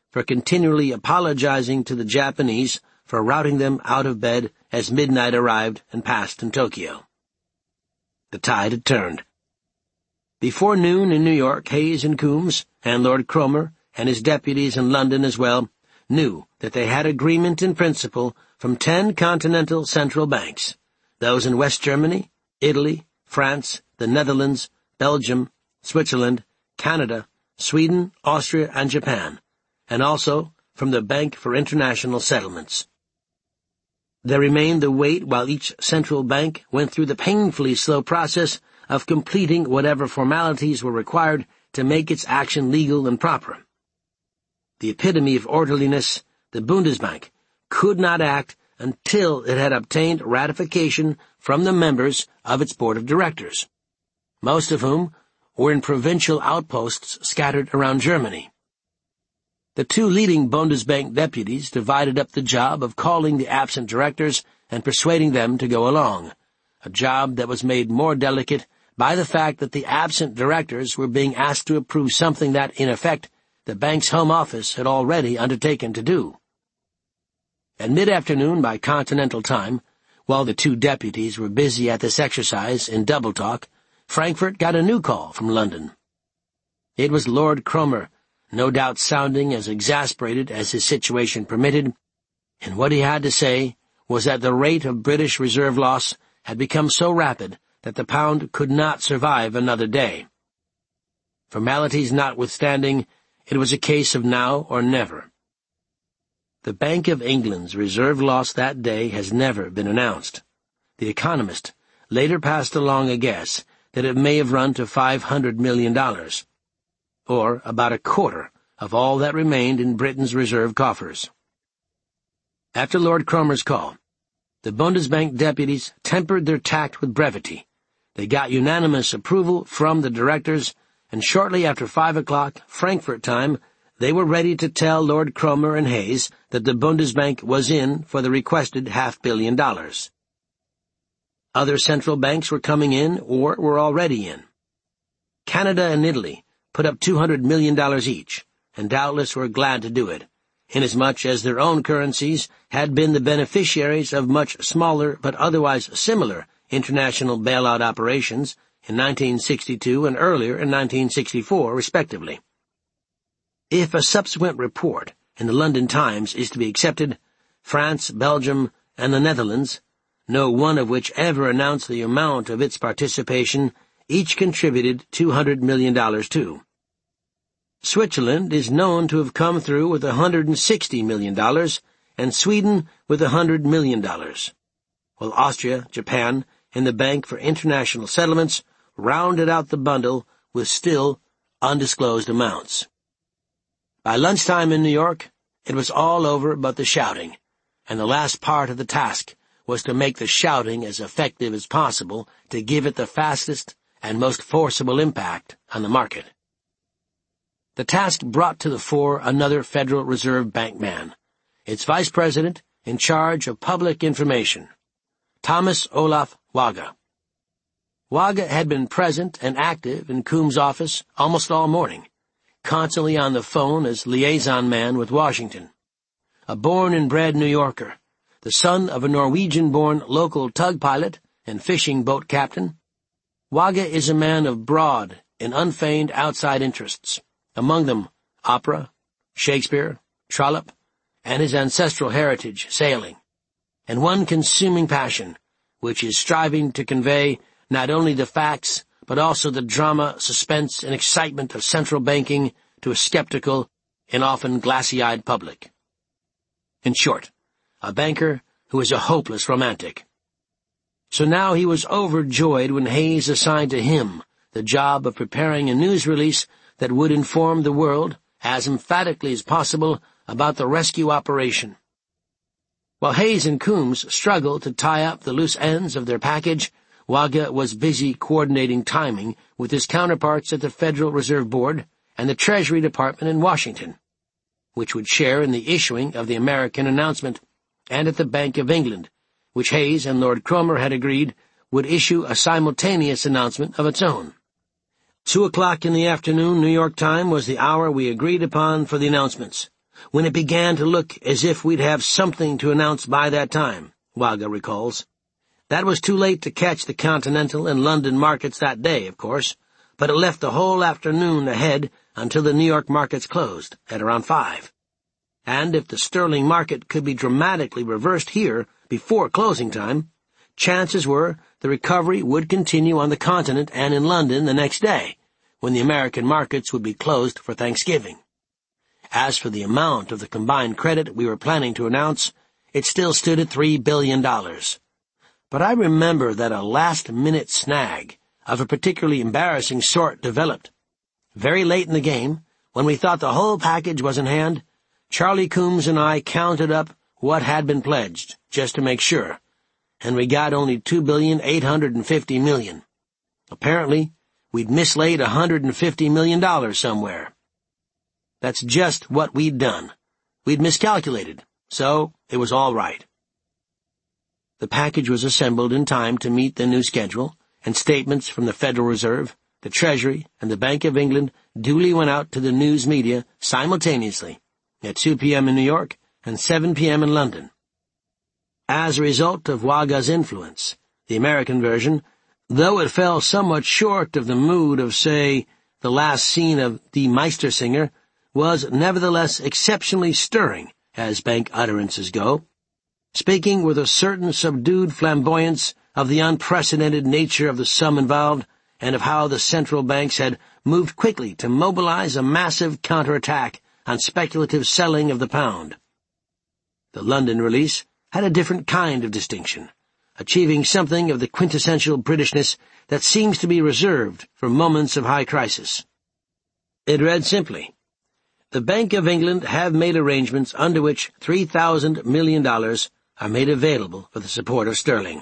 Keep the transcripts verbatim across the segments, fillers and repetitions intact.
for continually apologizing to the Japanese for routing them out of bed as midnight arrived and passed in Tokyo. The tide had turned. Before noon in New York, Hayes and Coombs, and Lord Cromer, and his deputies in London as well, knew that they had agreement in principle from ten continental central banks, those in West Germany, Italy, France, the Netherlands, Belgium, Switzerland, Canada, Sweden, Austria, and Japan, and also from the Bank for International Settlements. There remained the wait while each central bank went through the painfully slow process of completing whatever formalities were required to make its action legal and proper. The epitome of orderliness, the Bundesbank could not act until it had obtained ratification from the members of its board of directors, most of whom were in provincial outposts scattered around Germany. The two leading Bundesbank deputies divided up the job of calling the absent directors and persuading them to go along, a job that was made more delicate by the fact that the absent directors were being asked to approve something that, in effect, the bank's home office had already undertaken to do. At mid-afternoon by continental time, while the two deputies were busy at this exercise in double talk, Frankfurt got a new call from London. It was Lord Cromer, no doubt sounding as exasperated as his situation permitted, and what he had to say was that the rate of British reserve loss had become so rapid that the pound could not survive another day. Formalities notwithstanding, it was a case of now or never. The Bank of England's reserve loss that day has never been announced. The Economist later passed along a guess that it may have run to five hundred million dollars, or about a quarter of all that remained in Britain's reserve coffers. After Lord Cromer's call, the Bundesbank deputies tempered their tact with brevity. They got unanimous approval from the directors, and shortly after five o'clock, Frankfurt time, they were ready to tell Lord Cromer and Hayes that the Bundesbank was in for the requested half-billion dollars. Other central banks were coming in or were already in. Canada and Italy put up two hundred million dollars each, and doubtless were glad to do it, inasmuch as their own currencies had been the beneficiaries of much smaller but otherwise similar international bailout operations in nineteen sixty-two and earlier in nineteen sixty-four, respectively. If a subsequent report in the London Times is to be accepted, France, Belgium, and the Netherlands, no one of which ever announced the amount of its participation, each contributed two hundred million dollars too. Switzerland is known to have come through with one hundred sixty million dollars, and Sweden with one hundred million dollars, while Austria, Japan, and the Bank for International Settlements rounded out the bundle with still undisclosed amounts. By lunchtime in New York, it was all over but the shouting, and the last part of the task was to make the shouting as effective as possible to give it the fastest and most forcible impact on the market. The task brought to the fore another Federal Reserve Bank man, its vice president in charge of public information, Thomas Olaf Waage. Waage had been present and active in Coombs' office almost all morning, constantly on the phone as liaison man with Washington. A born and bred New Yorker, the son of a Norwegian-born local tug pilot and fishing boat captain, Waage is a man of broad and unfeigned outside interests, among them opera, Shakespeare, Trollope, and his ancestral heritage, sailing, and one consuming passion, which is striving to convey not only the facts, but also the drama, suspense, and excitement of central banking to a skeptical and often glassy-eyed public. In short, a banker who is a hopeless romantic. So now he was overjoyed when Hayes assigned to him the job of preparing a news release that would inform the world, as emphatically as possible, about the rescue operation. While Hayes and Coombs struggled to tie up the loose ends of their package, Waage was busy coordinating timing with his counterparts at the Federal Reserve Board and the Treasury Department in Washington, which would share in the issuing of the American announcement, and at the Bank of England, which Hayes and Lord Cromer had agreed would issue a simultaneous announcement of its own. Two o'clock in the afternoon New York time was the hour we agreed upon for the announcements, when it began to look as if we'd have something to announce by that time, Wagga recalls. That was too late to catch the Continental and London markets that day, of course, but it left the whole afternoon ahead until the New York markets closed at around five. And if the sterling market could be dramatically reversed here before closing time, chances were the recovery would continue on the continent and in London the next day, when the American markets would be closed for Thanksgiving. As for the amount of the combined credit we were planning to announce, it still stood at three billion dollars. But I remember that a last-minute snag of a particularly embarrassing sort developed. Very late in the game, when we thought the whole package was in hand, Charlie Coombs and I counted up what had been pledged, just to make sure, and we got only two billion eight hundred fifty million dollars. Apparently, we'd mislaid one hundred fifty million dollars somewhere. That's just what we'd done. We'd miscalculated, so it was all right. The package was assembled in time to meet the new schedule, and statements from the Federal Reserve, the Treasury, and the Bank of England duly went out to the news media simultaneously at two p.m. in New York and seven p.m. in London. As a result of Wagga's influence, the American version, though it fell somewhat short of the mood of, say, the last scene of Die Meistersinger, was nevertheless exceptionally stirring, as bank utterances go, speaking with a certain subdued flamboyance of the unprecedented nature of the sum involved and of how the central banks had moved quickly to mobilize a massive counterattack on speculative selling of the pound. The London release had a different kind of distinction, achieving something of the quintessential Britishness that seems to be reserved for moments of high crisis. It read simply, "The Bank of England have made arrangements under which three thousand million dollars are made available for the support of sterling."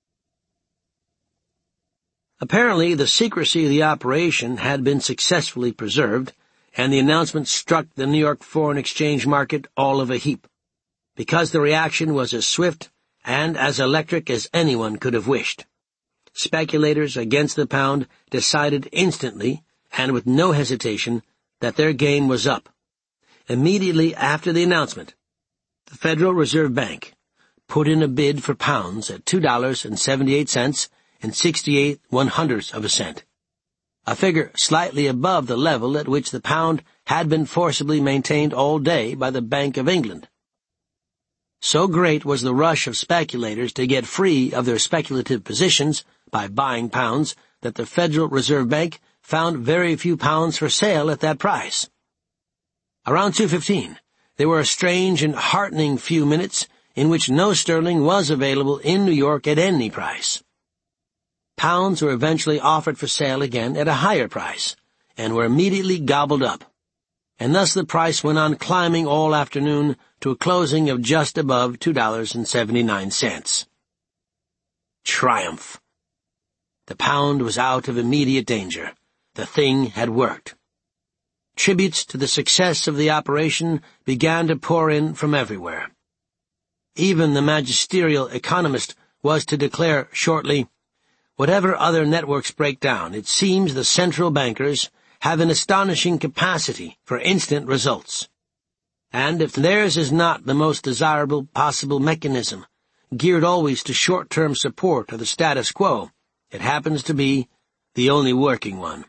Apparently, the secrecy of the operation had been successfully preserved, and the announcement struck the New York foreign exchange market all of a heap, because the reaction was as swift and as electric as anyone could have wished. Speculators against the pound decided instantly, and with no hesitation, that their game was up. Immediately after the announcement, the Federal Reserve Bank put in a bid for pounds at two dollars and seventy-eight cents and sixty-eight one-hundredths of a cent, a figure slightly above the level at which the pound had been forcibly maintained all day by the Bank of England. So great was the rush of speculators to get free of their speculative positions by buying pounds that the Federal Reserve Bank found very few pounds for sale at that price. Around two fifteen, there were a strange and heartening few minutes in which no sterling was available in New York at any price. Pounds were eventually offered for sale again at a higher price, and were immediately gobbled up, and thus the price went on climbing all afternoon to a closing of just above two dollars and seventy-nine cents. Triumph! The pound was out of immediate danger. The thing had worked. Tributes to the success of the operation began to pour in from everywhere. Even the magisterial economist was to declare shortly, "Whatever other networks break down, it seems the central bankers have an astonishing capacity for instant results. And if theirs is not the most desirable possible mechanism, geared always to short-term support of the status quo, it happens to be the only working one."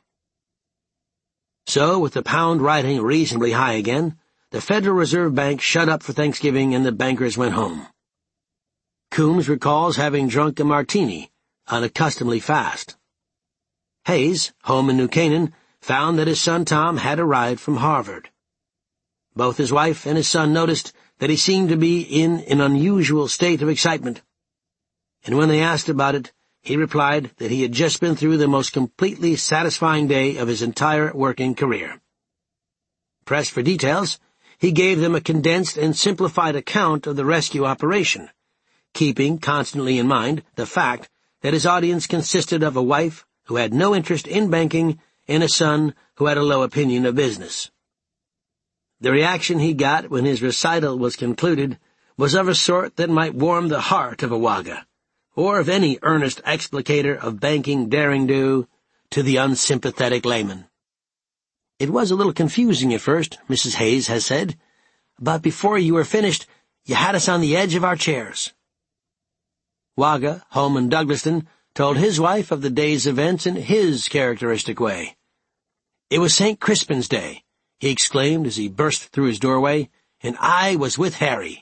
So, with the pound riding reasonably high again, the Federal Reserve Bank shut up for Thanksgiving and the bankers went home. Coombs recalls having drunk a martini, unaccustomedly fast. Hayes, home in New Canaan, found that his son Tom had arrived from Harvard. Both his wife and his son noticed that he seemed to be in an unusual state of excitement, and when they asked about it, he replied that he had just been through the most completely satisfying day of his entire working career. Pressed for details, he gave them a condensed and simplified account of the rescue operation, keeping constantly in mind the fact that his audience consisted of a wife who had no interest in banking and a son who had a low opinion of business. The reaction he got when his recital was concluded was of a sort that might warm the heart of a Wagga, or of any earnest explicator of banking daring-do, to the unsympathetic layman. "It was a little confusing at first," Missus Hayes has said. but before you were finished, you had us on the edge of our chairs." Wagga, home in Douglaston, told his wife of the day's events in his characteristic way. "It was Saint Crispin's Day," he exclaimed as he burst through his doorway, "and I was with Harry."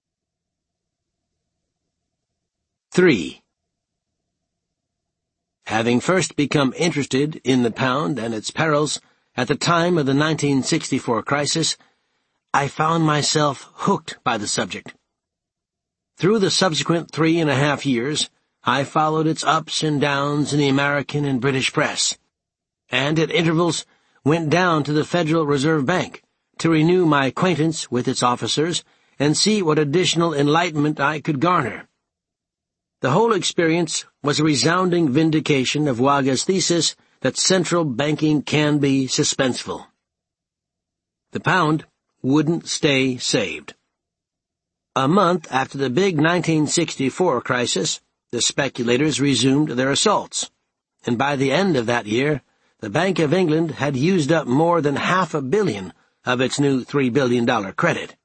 Three. Having first become interested in the pound and its perils at the time of the nineteen sixty-four crisis, I found myself hooked by the subject. Through the subsequent three and a half years, I followed its ups and downs in the American and British press, and at intervals went down to the Federal Reserve Bank to renew my acquaintance with its officers and see what additional enlightenment I could garner. The whole experience was a resounding vindication of Wagga's thesis that central banking can be suspenseful. The pound wouldn't stay saved. A month after the big nineteen sixty-four crisis, the speculators resumed their assaults, and by the end of that year, the Bank of England had used up more than half a billion of its new three billion dollars credit.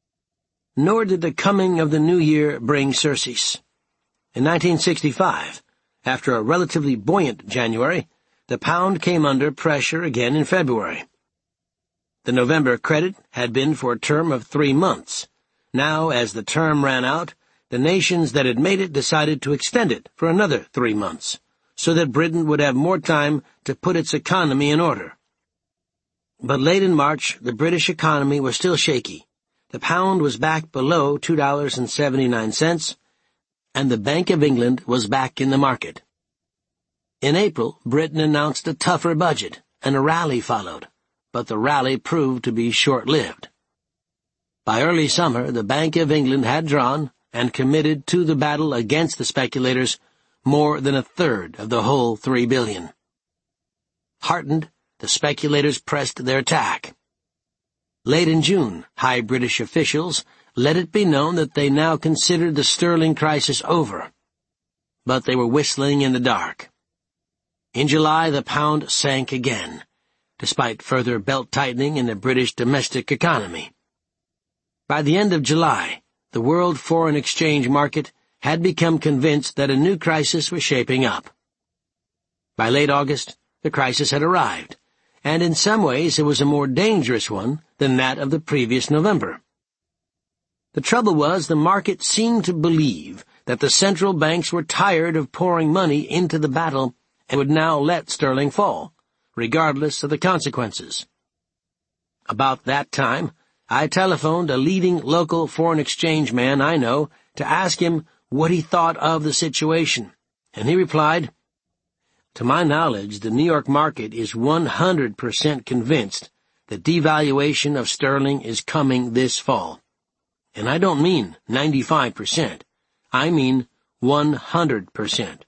Nor did the coming of the new year bring surcease. In nineteen sixty-five, after a relatively buoyant January, the pound came under pressure again in February. The November credit had been for a term of three months. Now, as the term ran out, the nations that had made it decided to extend it for another three months, so that Britain would have more time to put its economy in order. But late in March, the British economy was still shaky. The pound was back below two dollars and seventy-nine cents, and the Bank of England was back in the market. In April, Britain announced a tougher budget, and a rally followed, but the rally proved to be short-lived. By early summer, the Bank of England had drawn, and committed to the battle against the speculators, more than a third of the whole three billion dollars. Heartened, the speculators pressed their attack. Late in June, high British officials let it be known that they now considered the sterling crisis over. But they were whistling in the dark. In July, the pound sank again, despite further belt-tightening in the British domestic economy. By the end of July, the world foreign exchange market had become convinced that a new crisis was shaping up. By late August, the crisis had arrived, and in some ways it was a more dangerous one than that of the previous November. The trouble was the market seemed to believe that the central banks were tired of pouring money into the battle and would now let sterling fall, regardless of the consequences. About that time, I telephoned a leading local foreign exchange man I know to ask him what he thought of the situation, and he replied, "To my knowledge, the New York market is one hundred percent convinced that devaluation of sterling is coming this fall. And I don't mean ninety-five percent. I mean one hundred percent.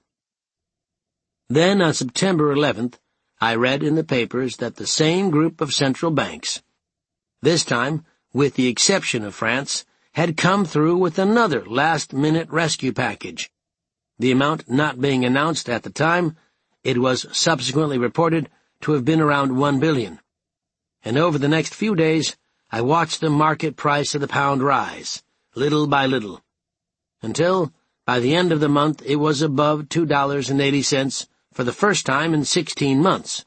Then on September eleventh, I read in the papers that the same group of central banks, this time, with the exception of France, had come through with another last-minute rescue package. The amount not being announced at the time, it was subsequently reported to have been around one billion dollars. And over the next few days, I watched the market price of the pound rise, little by little, until, by the end of the month, it was above two dollars and eighty cents for the first time in sixteen months.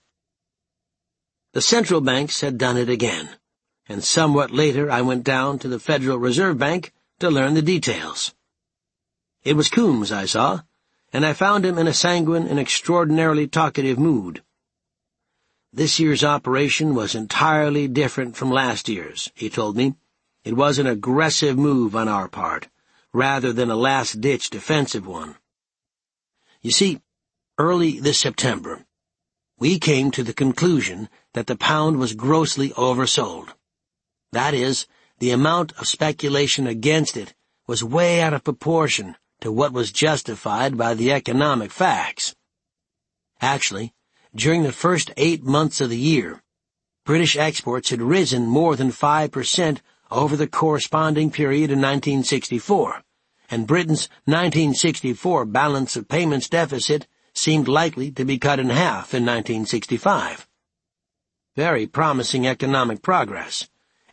The central banks had done it again, and somewhat later I went down to the Federal Reserve Bank to learn the details. It was Coombs I saw, and I found him in a sanguine and extraordinarily talkative mood. This year's operation was entirely different from last year's, he told me. It was an aggressive move on our part, rather than a last-ditch defensive one. You see, early this September, we came to the conclusion that the pound was grossly oversold. That is, the amount of speculation against it was way out of proportion to what was justified by the economic facts. Actually, during the first eight months of the year, British exports had risen more than five percent over the corresponding period in nineteen sixty-four, and Britain's nineteen sixty-four balance of payments deficit seemed likely to be cut in half in nineteen sixty-five. Very promising economic progress,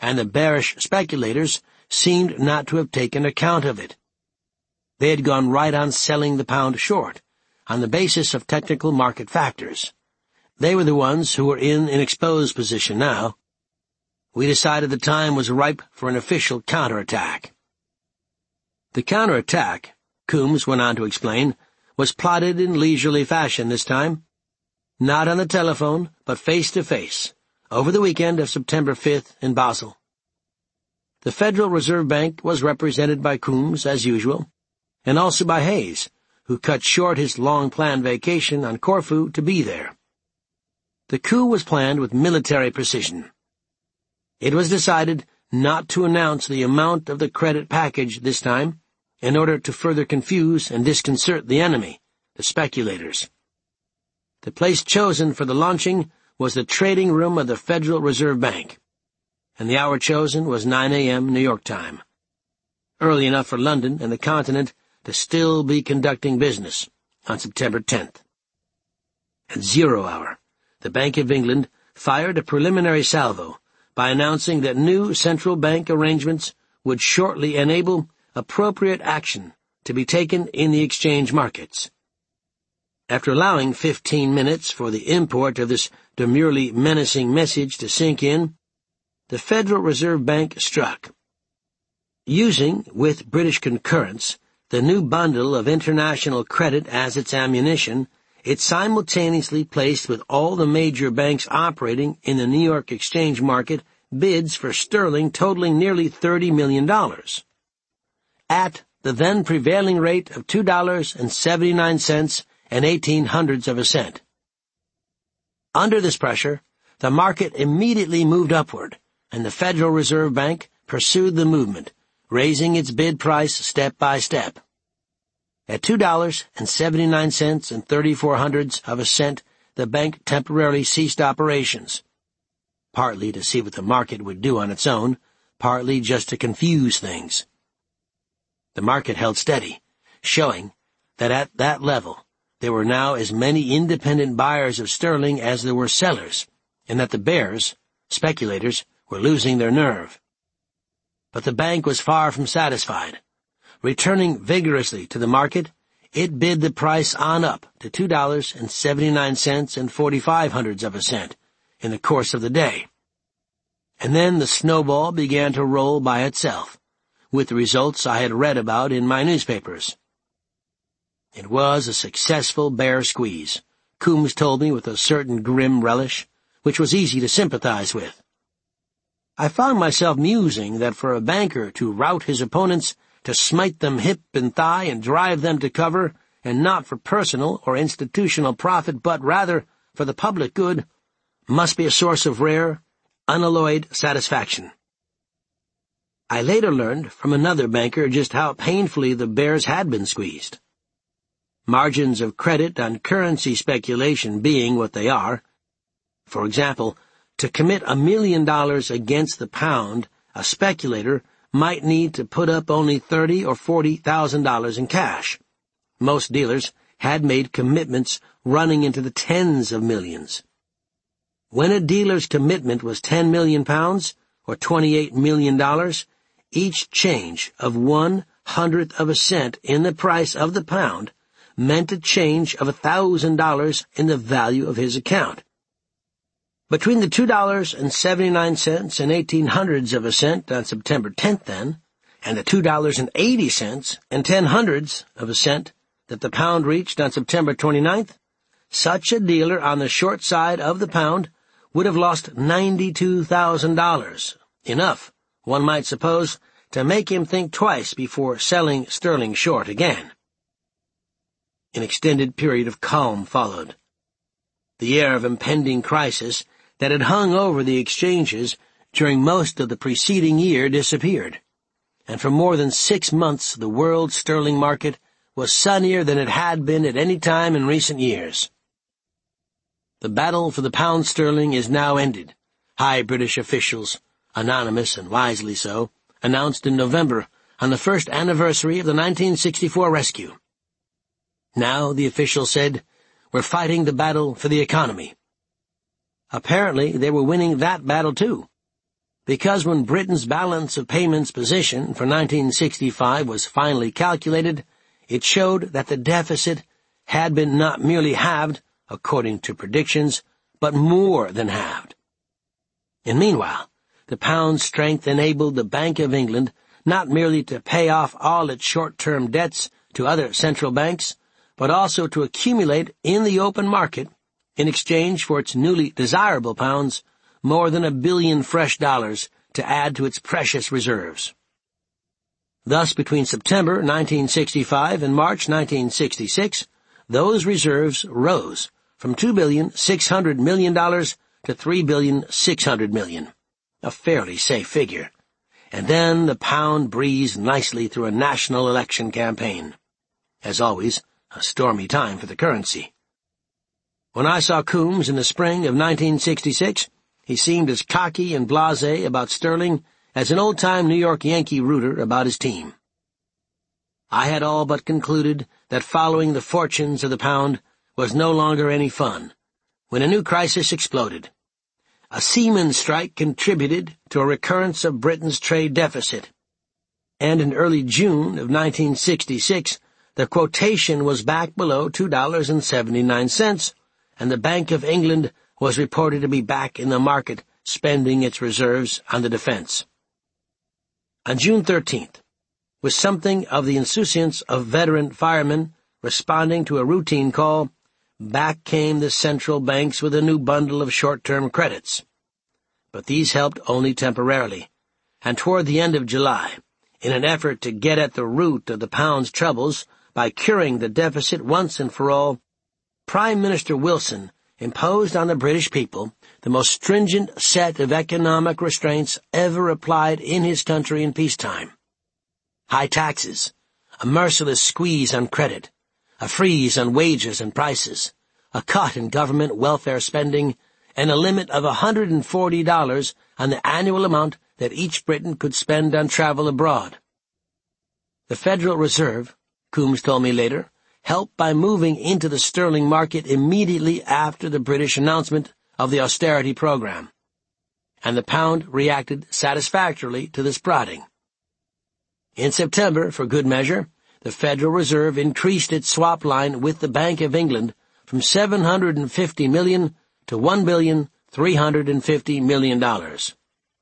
and the bearish speculators seemed not to have taken account of it. They had gone right on selling the pound short, on the basis of technical market factors. They were the ones who were in an exposed position now. We decided the time was ripe for an official counterattack. The counterattack, Coombs went on to explain, was plotted in leisurely fashion this time. Not on the telephone, but face-to-face, over the weekend of September fifth in Basel. The Federal Reserve Bank was represented by Coombs, as usual, and also by Hayes, who cut short his long-planned vacation on Corfu to be there. The coup was planned with military precision. It was decided not to announce the amount of the credit package this time, in order to further confuse and disconcert the enemy, the speculators. The place chosen for the launching was the trading room of the Federal Reserve Bank, and the hour chosen was nine a.m. New York time, early enough for London and the continent to still be conducting business on September tenth. At zero hour, the Bank of England fired a preliminary salvo by announcing that new central bank arrangements would shortly enable appropriate action to be taken in the exchange markets. After allowing fifteen minutes for the import of this demurely menacing message to sink in, the Federal Reserve Bank struck. Using, with British concurrence, the new bundle of international credit as its ammunition, it simultaneously placed with all the major banks operating in the New York exchange market bids for sterling totaling nearly thirty million dollars. At the then prevailing rate of two dollars and seventy-nine cents and eighteen hundredths of a cent. Under this pressure, the market immediately moved upward, and the Federal Reserve Bank pursued the movement, raising its bid price step by step. At two dollars and seventy-nine cents and thirty-four hundredths of a cent, the bank temporarily ceased operations, partly to see what the market would do on its own, partly just to confuse things. The market held steady, showing that at that level there were now as many independent buyers of sterling as there were sellers, and that the bears, speculators, were losing their nerve. But the bank was far from satisfied. Returning vigorously to the market, it bid the price on up to two dollars and seventy-nine cents and forty-five hundredths of a cent in the course of the day. And then the snowball began to roll by itself, with the results I had read about in my newspapers. It was a successful bear squeeze, Coombs told me with a certain grim relish, which was easy to sympathize with. I found myself musing that for a banker to rout his opponents, to smite them hip and thigh and drive them to cover, and not for personal or institutional profit, but rather for the public good, must be a source of rare, unalloyed satisfaction. I later learned from another banker just how painfully the bears had been squeezed. Margins of credit on currency speculation being what they are, for example, to commit a million dollars against the pound, a speculator might need to put up only thirty or forty thousand dollars in cash. Most dealers had made commitments running into the tens of millions. When a dealer's commitment was ten million pounds, or twenty-eight million dollars, each change of one hundredth of a cent in the price of the pound meant a change of a thousand dollars in the value of his account. Between the two dollars and seventy-nine cents and eighteen hundredths of a cent on September tenth, then, and the two dollars and eighty cents and ten hundredths of a cent that the pound reached on September twenty-ninth, such a dealer on the short side of the pound would have lost ninety-two thousand dollars, enough, one might suppose, to make him think twice before selling sterling short again. An extended period of calm followed. The air of impending crisis that had hung over the exchanges during most of the preceding year disappeared, and for more than six months the world sterling market was sunnier than it had been at any time in recent years. The battle for the pound sterling is now ended, high British officials, anonymous and wisely so, announced in November on the first anniversary of the nineteen sixty-four rescue. Now, the officials said, we're fighting the battle for the economy. Apparently, they were winning that battle too. because when Britain's balance of payments position for nineteen sixty-five was finally calculated, it showed that the deficit had been not merely halved, according to predictions, but more than halved. And meanwhile, the pound's strength enabled the Bank of England not merely to pay off all its short-term debts to other central banks, but also to accumulate in the open market, in exchange for its newly desirable pounds, more than a billion fresh dollars to add to its precious reserves. Thus, between September nineteen sixty-five and March nineteen sixty-six, those reserves rose from two billion six hundred million dollars to three billion six hundred million dollars, a fairly safe figure. And then the pound breezed nicely through a national election campaign. As always, a stormy time for the currency. When I saw Coombs in the spring of nineteen sixty-six, he seemed as cocky and blasé about sterling as an old-time New York Yankee rooter about his team. I had all but concluded that following the fortunes of the pound was no longer any fun, when a new crisis exploded. A seaman strike contributed to a recurrence of Britain's trade deficit, and in early June of nineteen sixty-six, the quotation was back below two dollars and seventy-nine cents, and the Bank of England was reported to be back in the market spending its reserves on the defense. On June thirteenth, with something of the insouciance of veteran firemen responding to a routine call, back came the central banks with a new bundle of short-term credits. But these helped only temporarily, and toward the end of July, in an effort to get at the root of the pound's troubles by curing the deficit once and for all, Prime Minister Wilson imposed on the British people the most stringent set of economic restraints ever applied in his country in peacetime. High taxes, a merciless squeeze on credit, a freeze on wages and prices, a cut in government welfare spending, and a limit of one hundred forty dollars on the annual amount that each Briton could spend on travel abroad. The Federal Reserve, Coombs told me later, helped by moving into the sterling market immediately after the British announcement of the austerity program, and the pound reacted satisfactorily to this prodding. In September, for good measure, the Federal Reserve increased its swap line with the Bank of England from seven hundred fifty million dollars to one billion three hundred fifty million dollars.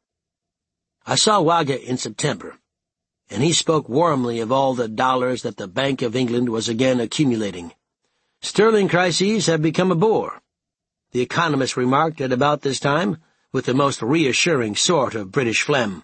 I saw Wagga in September, and he spoke warmly of all the dollars that the Bank of England was again accumulating. Sterling crises have become a bore, the economist remarked at about this time, with the most reassuring sort of British phlegm.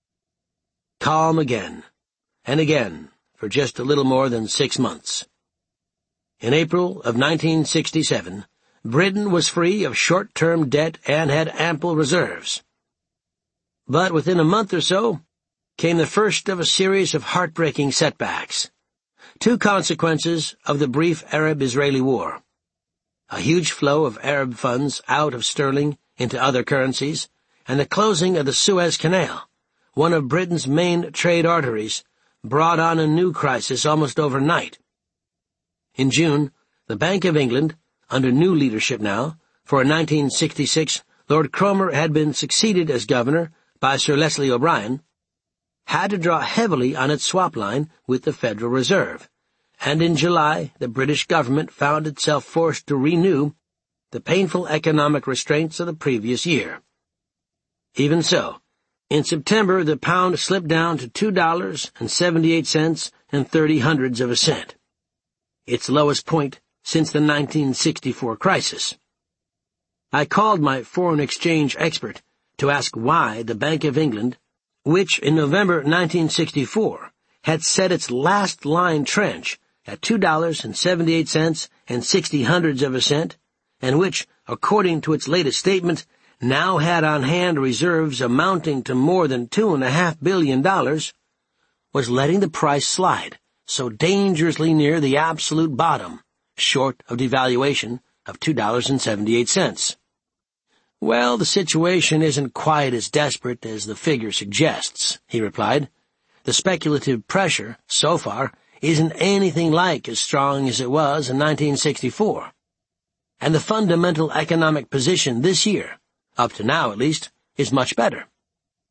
Calm again, and again, for just a little more than six months. In April of nineteen sixty-seven, Britain was free of short-term debt and had ample reserves. But within a month or so came the first of a series of heartbreaking setbacks, two consequences of the brief Arab-Israeli war: a huge flow of Arab funds out of sterling into other currencies, and the closing of the Suez Canal, one of Britain's main trade arteries, brought on a new crisis almost overnight. In June, the Bank of England, under new leadership now, for in nineteen sixty-six Lord Cromer had been succeeded as governor by Sir Leslie O'Brien, had to draw heavily on its swap line with the Federal Reserve, and in July the British government found itself forced to renew the painful economic restraints of the previous year. Even so, in September the pound slipped down to two dollars and seventy-eight cents and thirty hundredths of a cent, its lowest point since the nineteen sixty-four crisis. I called my foreign exchange expert to ask why the Bank of England, which in November nineteen sixty-four had set its last line trench at two dollars and seventy-eight cents and sixty hundredths of a cent, and which, according to its latest statement, now had on hand reserves amounting to more than two and a half billion dollars, was letting the price slide so dangerously near the absolute bottom, short of devaluation of two dollars and seventy-eight cents. Well, the situation isn't quite as desperate as the figure suggests, he replied. The speculative pressure, so far, isn't anything like as strong as it was in nineteen sixty-four. And the fundamental economic position this year, up to now at least, is much better.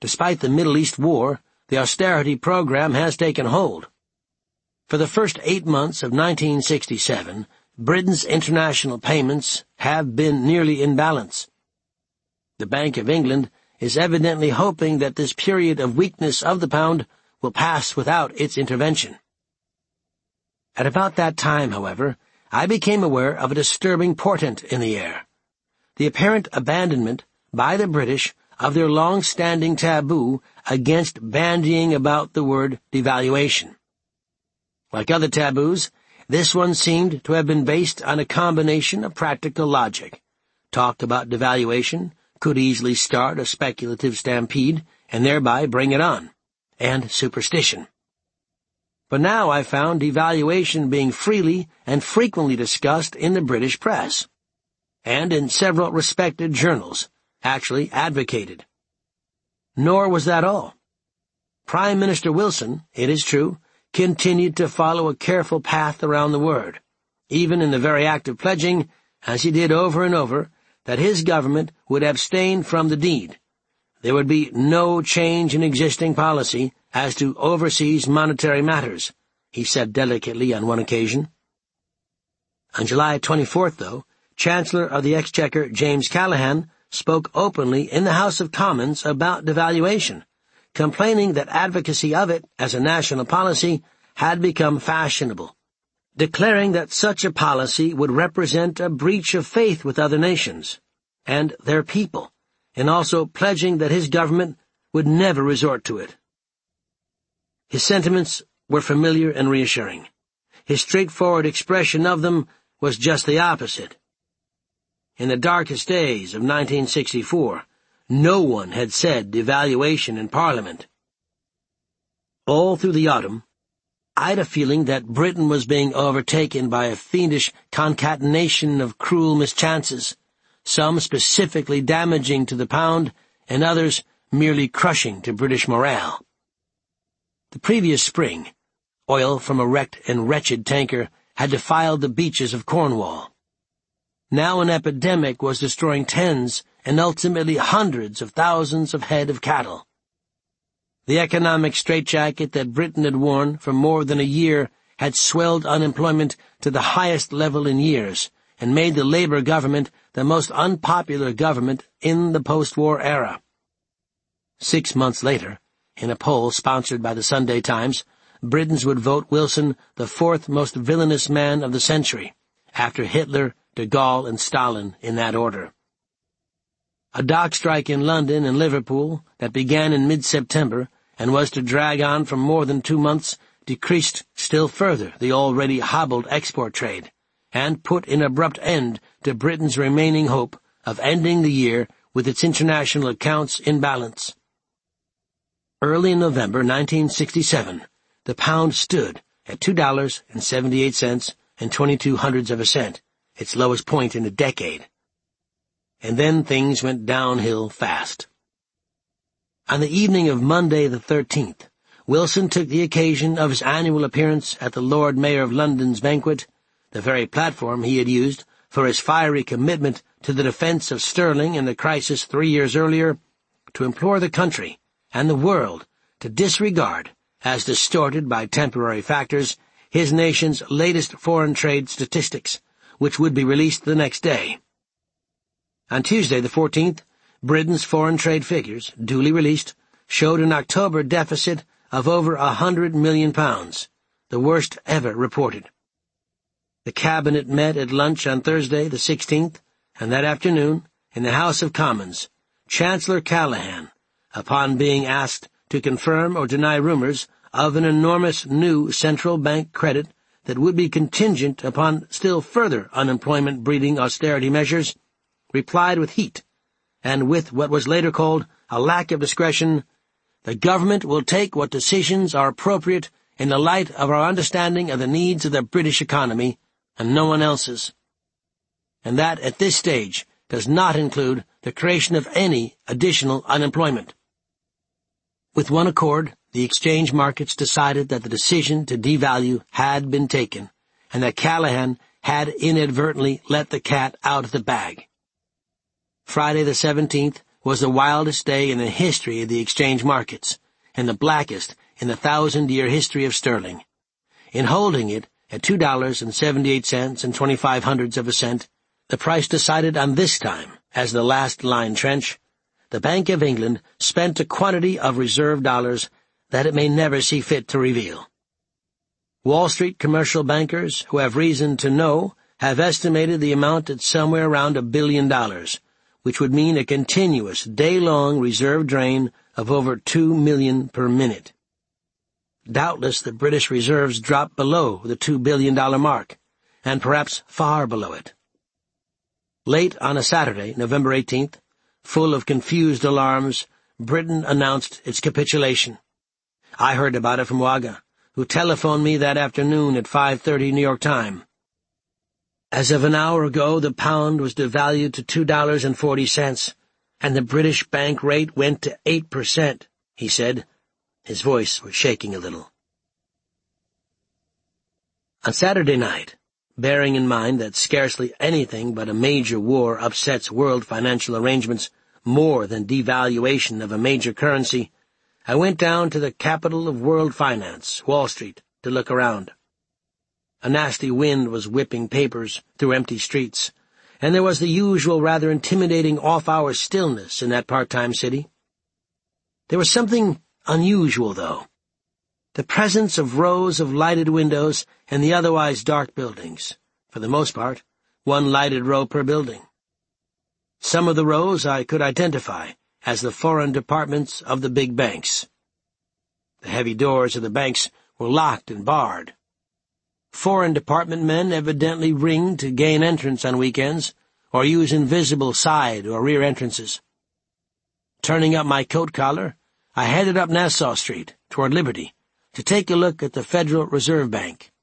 Despite the Middle East war, the austerity program has taken hold. For the first eight months of nineteen sixty-seven, Britain's international payments have been nearly in balance. The Bank of England is evidently hoping that this period of weakness of the pound will pass without its intervention. At about that time, however, I became aware of a disturbing portent in the air: the apparent abandonment by the British of their long-standing taboo against bandying about the word devaluation. Like other taboos, this one seemed to have been based on a combination of practical logic. Talk about devaluation could easily start a speculative stampede and thereby bring it on, and superstition. But now I found devaluation being freely and frequently discussed in the British press, and in several respected journals, actually advocated. Nor was that all. Prime Minister Wilson, it is true, continued to follow a careful path around the word, even in the very act of pledging, as he did over and over, that his government would abstain from the deed. There would be no change in existing policy as to overseas monetary matters, he said delicately on one occasion. On July twenty-fourth, though, Chancellor of the Exchequer James Callaghan spoke openly in the House of Commons about devaluation, complaining that advocacy of it as a national policy had become fashionable, declaring that such a policy would represent a breach of faith with other nations and their people, and also pledging that his government would never resort to it. His sentiments were familiar and reassuring. His straightforward expression of them was just the opposite. In the darkest days of nineteen sixty-four, no one had said devaluation in Parliament. All through the autumn, I'd a feeling that Britain was being overtaken by a fiendish concatenation of cruel mischances, some specifically damaging to the pound, and others merely crushing to British morale. The previous spring, oil from a wrecked and wretched tanker had defiled the beaches of Cornwall. Now an epidemic was destroying tens and ultimately hundreds of thousands of head of cattle. The economic straitjacket that Britain had worn for more than a year had swelled unemployment to the highest level in years and made the Labour government the most unpopular government in the post-war era. Six months later, in a poll sponsored by the Sunday Times, Britons would vote Wilson the fourth most villainous man of the century, after Hitler, de Gaulle, and Stalin in that order. A dock strike in London and Liverpool that began in mid-September and was to drag on for more than two months decreased still further the already hobbled export trade and put an abrupt end to Britain's remaining hope of ending the year with its international accounts in balance. Early in November nineteen sixty-seven, the pound stood at two dollars and seventy-eight cents and twenty-two hundredths of a cent, its lowest point in a decade. And then things went downhill fast. On the evening of Monday the thirteenth, Wilson took the occasion of his annual appearance at the Lord Mayor of London's banquet, the very platform he had used for his fiery commitment to the defense of sterling in the crisis three years earlier, to implore the country and the world to disregard, as distorted by temporary factors, his nation's latest foreign trade statistics, which would be released the next day. On Tuesday the fourteenth, Britain's foreign trade figures, duly released, showed an October deficit of over a hundred million pounds, the worst ever reported. The Cabinet met at lunch on Thursday the sixteenth, and that afternoon, in the House of Commons, Chancellor Callaghan, upon being asked to confirm or deny rumors of an enormous new central bank credit that would be contingent upon still further unemployment-breeding austerity measures, replied with heat, and with what was later called a lack of discretion, "The government will take what decisions are appropriate in the light of our understanding of the needs of the British economy, and no one else's. And that, at this stage, does not include the creation of any additional unemployment." With one accord, the exchange markets decided that the decision to devalue had been taken, and that Callaghan had inadvertently let the cat out of the bag. Friday the seventeenth was the wildest day in the history of the exchange markets, and the blackest in the thousand-year history of sterling. In holding it at two dollars and seventy-eight cents and twenty-five hundredths of a cent, the price decided on this time as the last line trench, the Bank of England spent a quantity of reserve dollars that it may never see fit to reveal. Wall Street commercial bankers who have reason to know have estimated the amount at somewhere around a billion dollars, which would mean a continuous day-long reserve drain of over two million per minute. Doubtless the British reserves dropped below the two billion dollar mark, and perhaps far below it. Late on a Saturday, November eighteenth, full of confused alarms, Britain announced its capitulation. I heard about it from Wagga, who telephoned me that afternoon at five thirty New York time. As of an hour ago, the pound was devalued to two dollars and forty cents, and the British bank rate went to eight percent, he said. His voice was shaking a little. On Saturday night, bearing in mind that scarcely anything but a major war upsets world financial arrangements more than devaluation of a major currency, I went down to the capital of world finance, Wall Street, to look around. A nasty wind was whipping papers through empty streets, and there was the usual rather intimidating off-hour stillness in that part-time city. There was something unusual, though. The presence of rows of lighted windows and the otherwise dark buildings, for the most part, one lighted row per building. Some of the rows I could identify as the foreign departments of the big banks. The heavy doors of the banks were locked and barred. Foreign department men evidently ring to gain entrance on weekends, or use invisible side or rear entrances. Turning up my coat collar, I headed up Nassau Street, toward Liberty, to take a look at the Federal Reserve Bank.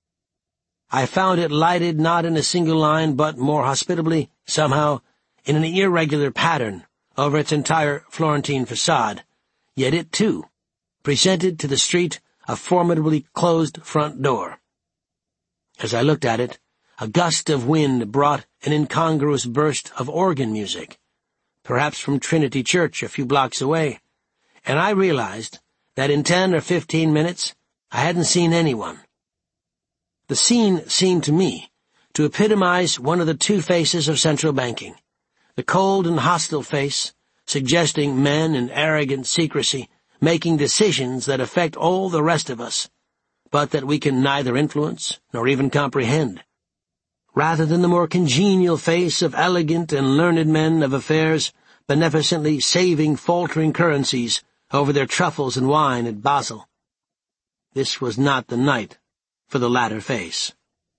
I found it lighted not in a single line, but more hospitably, somehow, in an irregular pattern over its entire Florentine facade, yet it, too, presented to the street a formidably closed front door. As I looked at it, a gust of wind brought an incongruous burst of organ music, perhaps from Trinity Church a few blocks away, and I realized that in ten or fifteen minutes I hadn't seen anyone. The scene seemed to me to epitomize one of the two faces of central banking, the cold and hostile face, suggesting men in arrogant secrecy making decisions that affect all the rest of us, but that we can neither influence nor even comprehend, rather than the more congenial face of elegant and learned men of affairs beneficently saving faltering currencies over their truffles and wine at Basel. This was not the night for the latter face.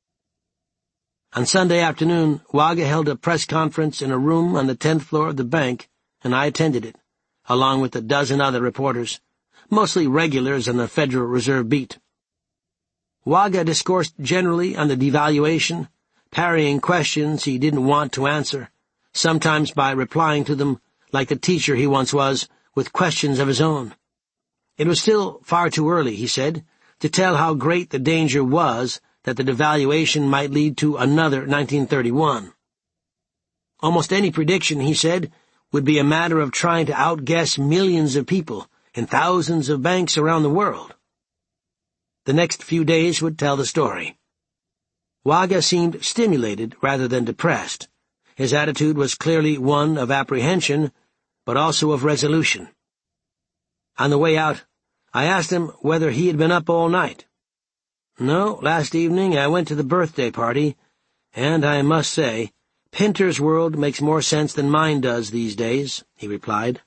On Sunday afternoon, Wagga held a press conference in a room on the tenth floor of the bank, and I attended it, along with a dozen other reporters, mostly regulars on the Federal Reserve beat. Wagga discoursed generally on the devaluation, parrying questions he didn't want to answer, sometimes by replying to them, like the teacher he once was, with questions of his own. It was still far too early, he said, to tell how great the danger was that the devaluation might lead to another nineteen thirty-one. Almost any prediction, he said, would be a matter of trying to outguess millions of people in thousands of banks around the world. The next few days would tell the story. Wagga seemed stimulated rather than depressed. His attitude was clearly one of apprehension, but also of resolution. On the way out, I asked him whether he had been up all night. No, last evening I went to the birthday party, and I must say, Pinter's world makes more sense than mine does these days, he replied.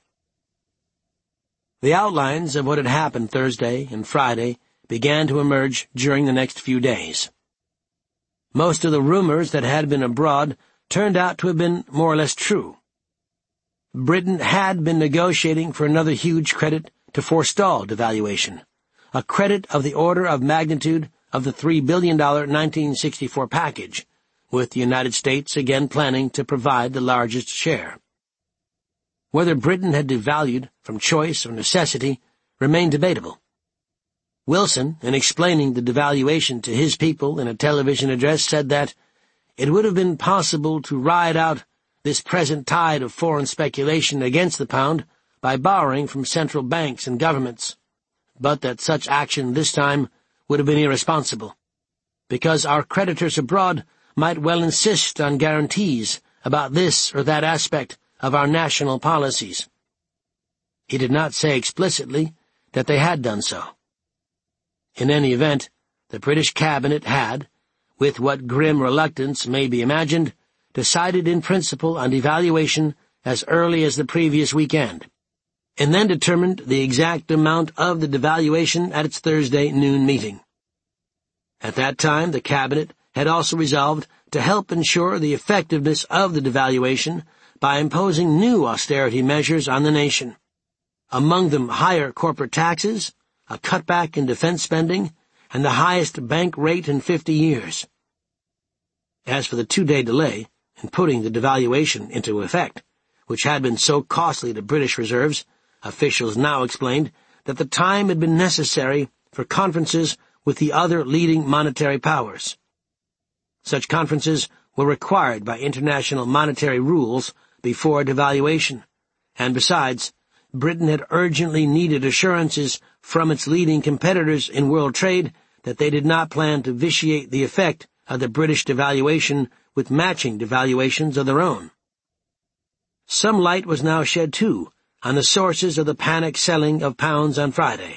The outlines of what had happened Thursday and Friday began to emerge during the next few days. Most of the rumors that had been abroad turned out to have been more or less true. Britain had been negotiating for another huge credit to forestall devaluation, a credit of the order of magnitude of the three billion dollars nineteen sixty-four package, with the United States again planning to provide the largest share. Whether Britain had devalued from choice or necessity remained debatable. Wilson, in explaining the devaluation to his people in a television address, said that it would have been possible to ride out this present tide of foreign speculation against the pound by borrowing from central banks and governments, but that such action this time would have been irresponsible, because our creditors abroad might well insist on guarantees about this or that aspect of our national policies. He did not say explicitly that they had done so. In any event, the British cabinet had, with what grim reluctance may be imagined, decided in principle on devaluation as early as the previous weekend, and then determined the exact amount of the devaluation at its Thursday noon meeting. At that time, the cabinet had also resolved to help ensure the effectiveness of the devaluation by imposing new austerity measures on the nation, among them higher corporate taxes, a cutback in defense spending, and the highest bank rate in fifty years. As for the two-day delay in putting the devaluation into effect, which had been so costly to British reserves, officials now explained that the time had been necessary for conferences with the other leading monetary powers. Such conferences were required by international monetary rules before devaluation, and besides, Britain had urgently needed assurances from its leading competitors in world trade that they did not plan to vitiate the effect of the British devaluation with matching devaluations of their own. Some light was now shed, too, on the sources of the panic selling of pounds on Friday.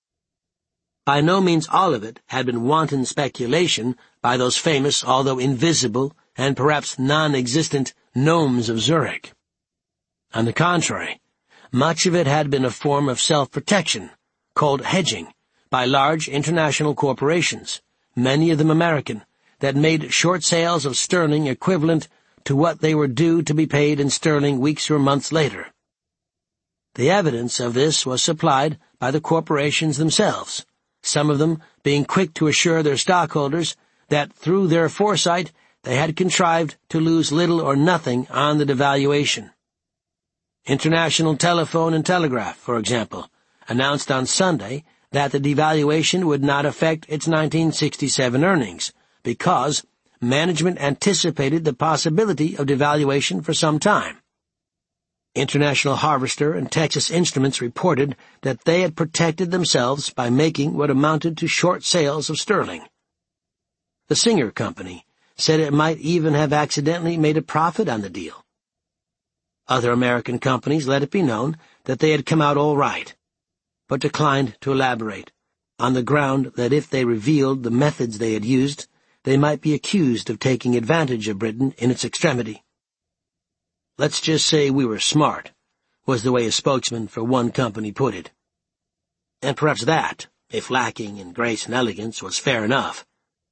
By no means all of it had been wanton speculation by those famous, although invisible and perhaps non-existent, gnomes of Zurich. On the contrary, much of it had been a form of self-protection, called hedging, by large international corporations, many of them American, that made short sales of sterling equivalent to what they were due to be paid in sterling weeks or months later. The evidence of this was supplied by the corporations themselves, some of them being quick to assure their stockholders that through their foresight they had contrived to lose little or nothing on the devaluation. International Telephone and Telegraph, for example, announced on Sunday that the devaluation would not affect its nineteen sixty-seven earnings because management anticipated the possibility of devaluation for some time. International Harvester and Texas Instruments reported that they had protected themselves by making what amounted to short sales of sterling. The Singer Company said it might even have accidentally made a profit on the deal. Other American companies let it be known that they had come out all right, but declined to elaborate, on the ground that if they revealed the methods they had used, they might be accused of taking advantage of Britain in its extremity. "Let's just say we were smart," was the way a spokesman for one company put it. And perhaps that, if lacking in grace and elegance, was fair enough.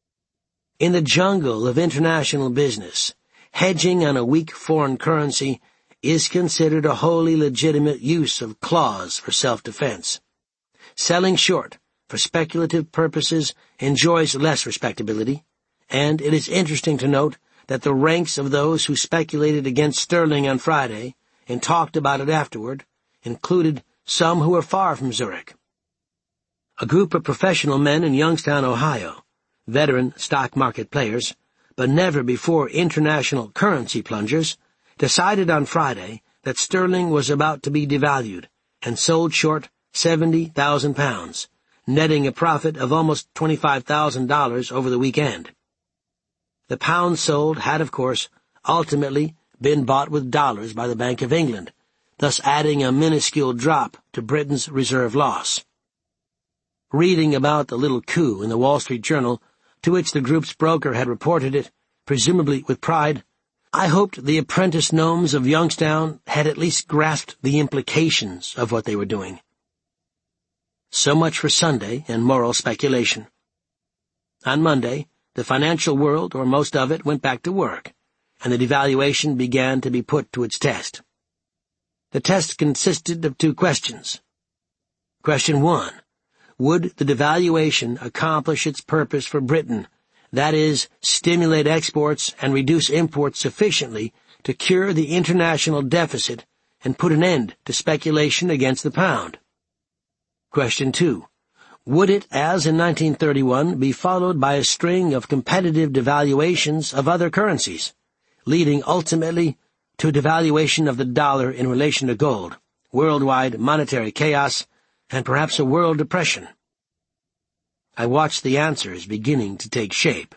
In the jungle of international business, hedging on a weak foreign currency is considered a wholly legitimate use of clause for self-defense. Selling short for speculative purposes enjoys less respectability, and it is interesting to note that the ranks of those who speculated against sterling on Friday and talked about it afterward included some who were far from Zurich. A group of professional men in Youngstown, Ohio, veteran stock market players, but never before international currency plungers, decided on Friday that sterling was about to be devalued and sold short seventy thousand pounds, netting a profit of almost twenty-five thousand dollars over the weekend. The pound sold had, of course, ultimately been bought with dollars by the Bank of England, thus adding a minuscule drop to Britain's reserve loss. Reading about the little coup in the Wall Street Journal, to which the group's broker had reported it, presumably with pride, I hoped the apprentice gnomes of Youngstown had at least grasped the implications of what they were doing. So much for Sunday and moral speculation. On Monday, the financial world, or most of it, went back to work, and the devaluation began to be put to its test. The test consisted of two questions. Question one, would the devaluation accomplish its purpose for Britain, that is, stimulate exports and reduce imports sufficiently to cure the international deficit and put an end to speculation against the pound? Question two, would it, as in nineteen thirty-one, be followed by a string of competitive devaluations of other currencies, leading ultimately to a devaluation of the dollar in relation to gold, worldwide monetary chaos, and perhaps a world depression? I watched the answers beginning to take shape.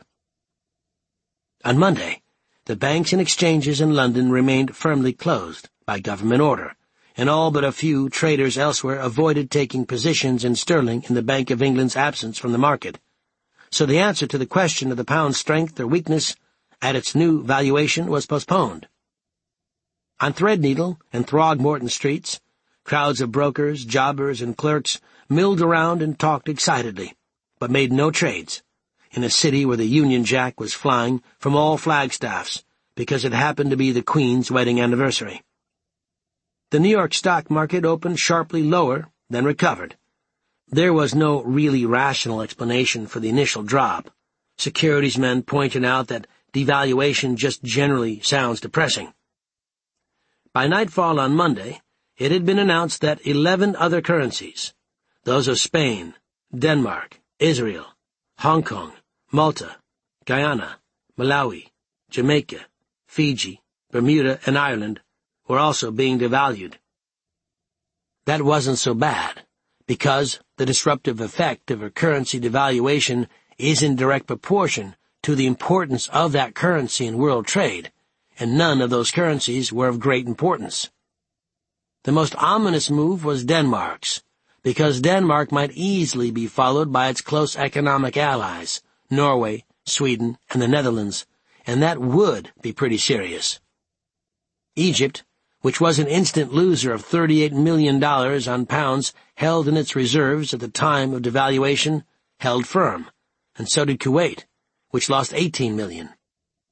On Monday, the banks and exchanges in London remained firmly closed by government order, and all but a few traders elsewhere avoided taking positions in sterling in the Bank of England's absence from the market. So the answer to the question of the pound's strength or weakness at its new valuation was postponed. On Threadneedle and Throgmorton streets, crowds of brokers, jobbers, and clerks milled around and talked excitedly, but made no trades, in a city where the Union Jack was flying from all flagstaffs because it happened to be the Queen's wedding anniversary. The New York stock market opened sharply lower, then recovered. There was no really rational explanation for the initial drop. Securities men pointed out that devaluation just generally sounds depressing. By nightfall on Monday, it had been announced that eleven other currencies, those of Spain, Denmark, Israel, Hong Kong, Malta, Guyana, Malawi, Jamaica, Fiji, Bermuda, and Ireland, were also being devalued. That wasn't so bad, because the disruptive effect of a currency devaluation is in direct proportion to the importance of that currency in world trade, and none of those currencies were of great importance. The most ominous move was Denmark's, because Denmark might easily be followed by its close economic allies, Norway, Sweden, and the Netherlands, and that would be pretty serious. Egypt, which was an instant loser of thirty-eight million dollars on pounds held in its reserves at the time of devaluation, held firm, and so did Kuwait, which lost eighteen million dollars.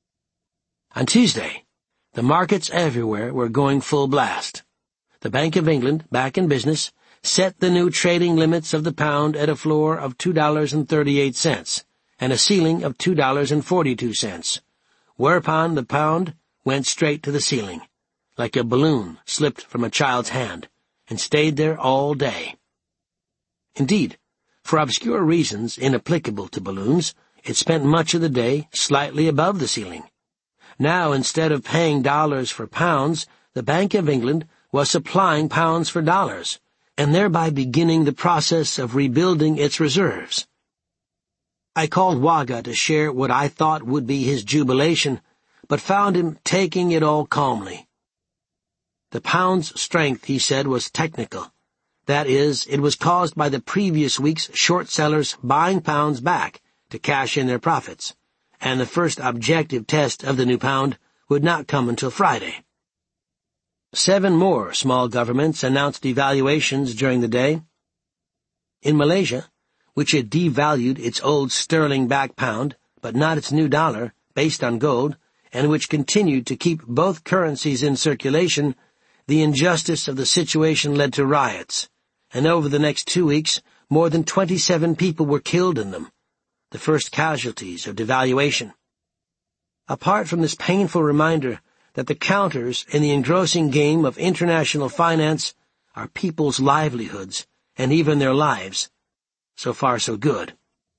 On Tuesday, the markets everywhere were going full blast. The Bank of England, back in business, set the new trading limits of the pound at a floor of two dollars and thirty-eight cents and a ceiling of two dollars and forty-two cents, whereupon the pound went straight to the ceiling, like a balloon slipped from a child's hand, and stayed there all day. Indeed, for obscure reasons inapplicable to balloons, it spent much of the day slightly above the ceiling. Now, instead of paying dollars for pounds, the Bank of England was supplying pounds for dollars, and thereby beginning the process of rebuilding its reserves. I called Wagga to share what I thought would be his jubilation, but found him taking it all calmly. The pound's strength, he said, was technical. That is, it was caused by the previous week's short sellers buying pounds back to cash in their profits, and the first objective test of the new pound would not come until Friday. Seven more small governments announced devaluations during the day. In Malaysia, which had devalued its old sterling-backed pound, but not its new dollar, based on gold, and which continued to keep both currencies in circulation, the injustice of the situation led to riots, and over the next two weeks, more than twenty-seven people were killed in them, the first casualties of devaluation. Apart from this painful reminder that the counters in the engrossing game of international finance are people's livelihoods and even their lives, so far so good.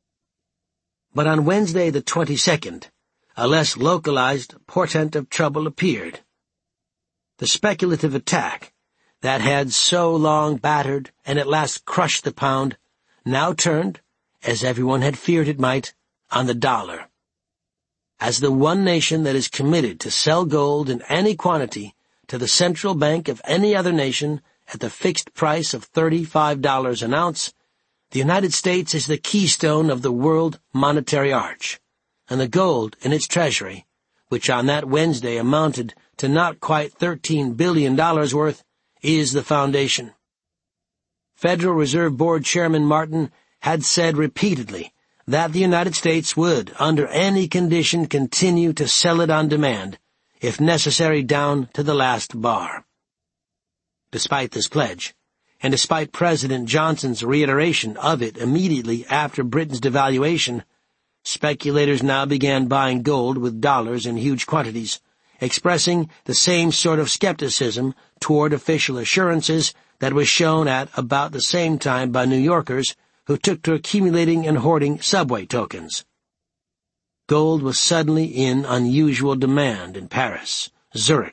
But on Wednesday the twenty-second, a less localized portent of trouble appeared. The speculative attack that had so long battered and at last crushed the pound now turned, as everyone had feared it might, on the dollar. As the one nation that is committed to sell gold in any quantity to the central bank of any other nation at the fixed price of thirty-five dollars an ounce, the United States is the keystone of the world monetary arch, and the gold in its treasury, which on that Wednesday amounted to not quite thirteen billion dollars worth, is the foundation. Federal Reserve Board Chairman Martin had said repeatedly that the United States would, under any condition, continue to sell it on demand, if necessary down to the last bar. Despite this pledge, and despite President Johnson's reiteration of it immediately after Britain's devaluation, speculators now began buying gold with dollars in huge quantities, expressing the same sort of skepticism toward official assurances that was shown at about the same time by New Yorkers who took to accumulating and hoarding subway tokens. Gold was suddenly in unusual demand in Paris, Zurich,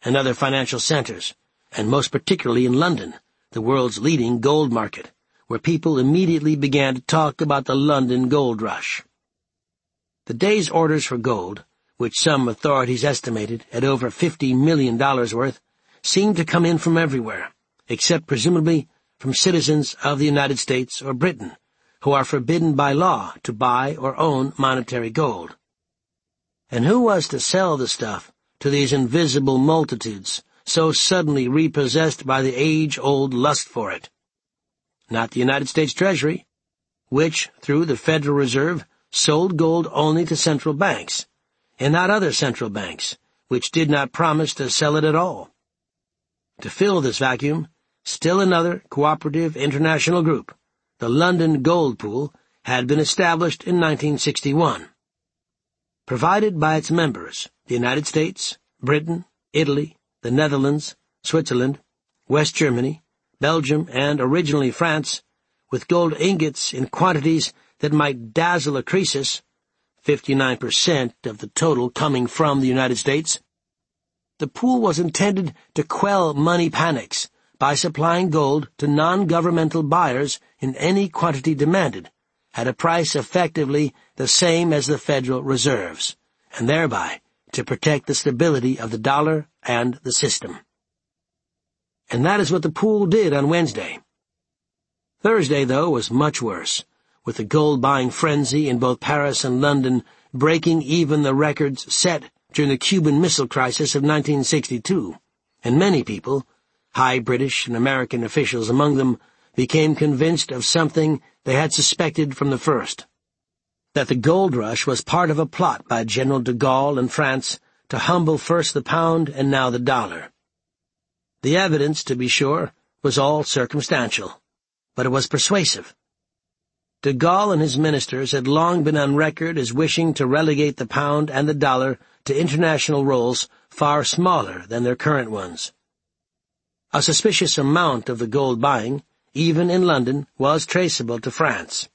and other financial centers, and most particularly in London, the world's leading gold market, where people immediately began to talk about the London gold rush. The day's orders for gold, which some authorities estimated at over fifty million dollars worth, seemed to come in from everywhere, except presumably from citizens of the United States or Britain, who are forbidden by law to buy or own monetary gold. And who was to sell the stuff to these invisible multitudes, so suddenly repossessed by the age-old lust for it? Not the United States Treasury, which, through the Federal Reserve, sold gold only to central banks, and not other central banks, which did not promise to sell it at all. To fill this vacuum, still another cooperative international group, the London Gold Pool, had been established in nineteen sixty-one. Provided by its members, the United States, Britain, Italy, the Netherlands, Switzerland, West Germany, Belgium, and originally France, with gold ingots in quantities that might dazzle a Croesus, fifty-nine percent of the total coming from the United States. The pool was intended to quell money panics by supplying gold to non-governmental buyers in any quantity demanded, at a price effectively the same as the Federal Reserve's, and thereby to protect the stability of the dollar and the system. And that is what the pool did on Wednesday. Thursday, though, was much worse, with the gold-buying frenzy in both Paris and London breaking even the records set during the Cuban Missile Crisis of nineteen sixty-two, and many people, high British and American officials among them, became convinced of something they had suspected from the first, that the gold rush was part of a plot by General de Gaulle and France to humble first the pound and now the dollar. The evidence, to be sure, was all circumstantial, but it was persuasive. De Gaulle and his ministers had long been on record as wishing to relegate the pound and the dollar to international roles far smaller than their current ones. A suspicious amount of the gold buying, even in London, was traceable to France.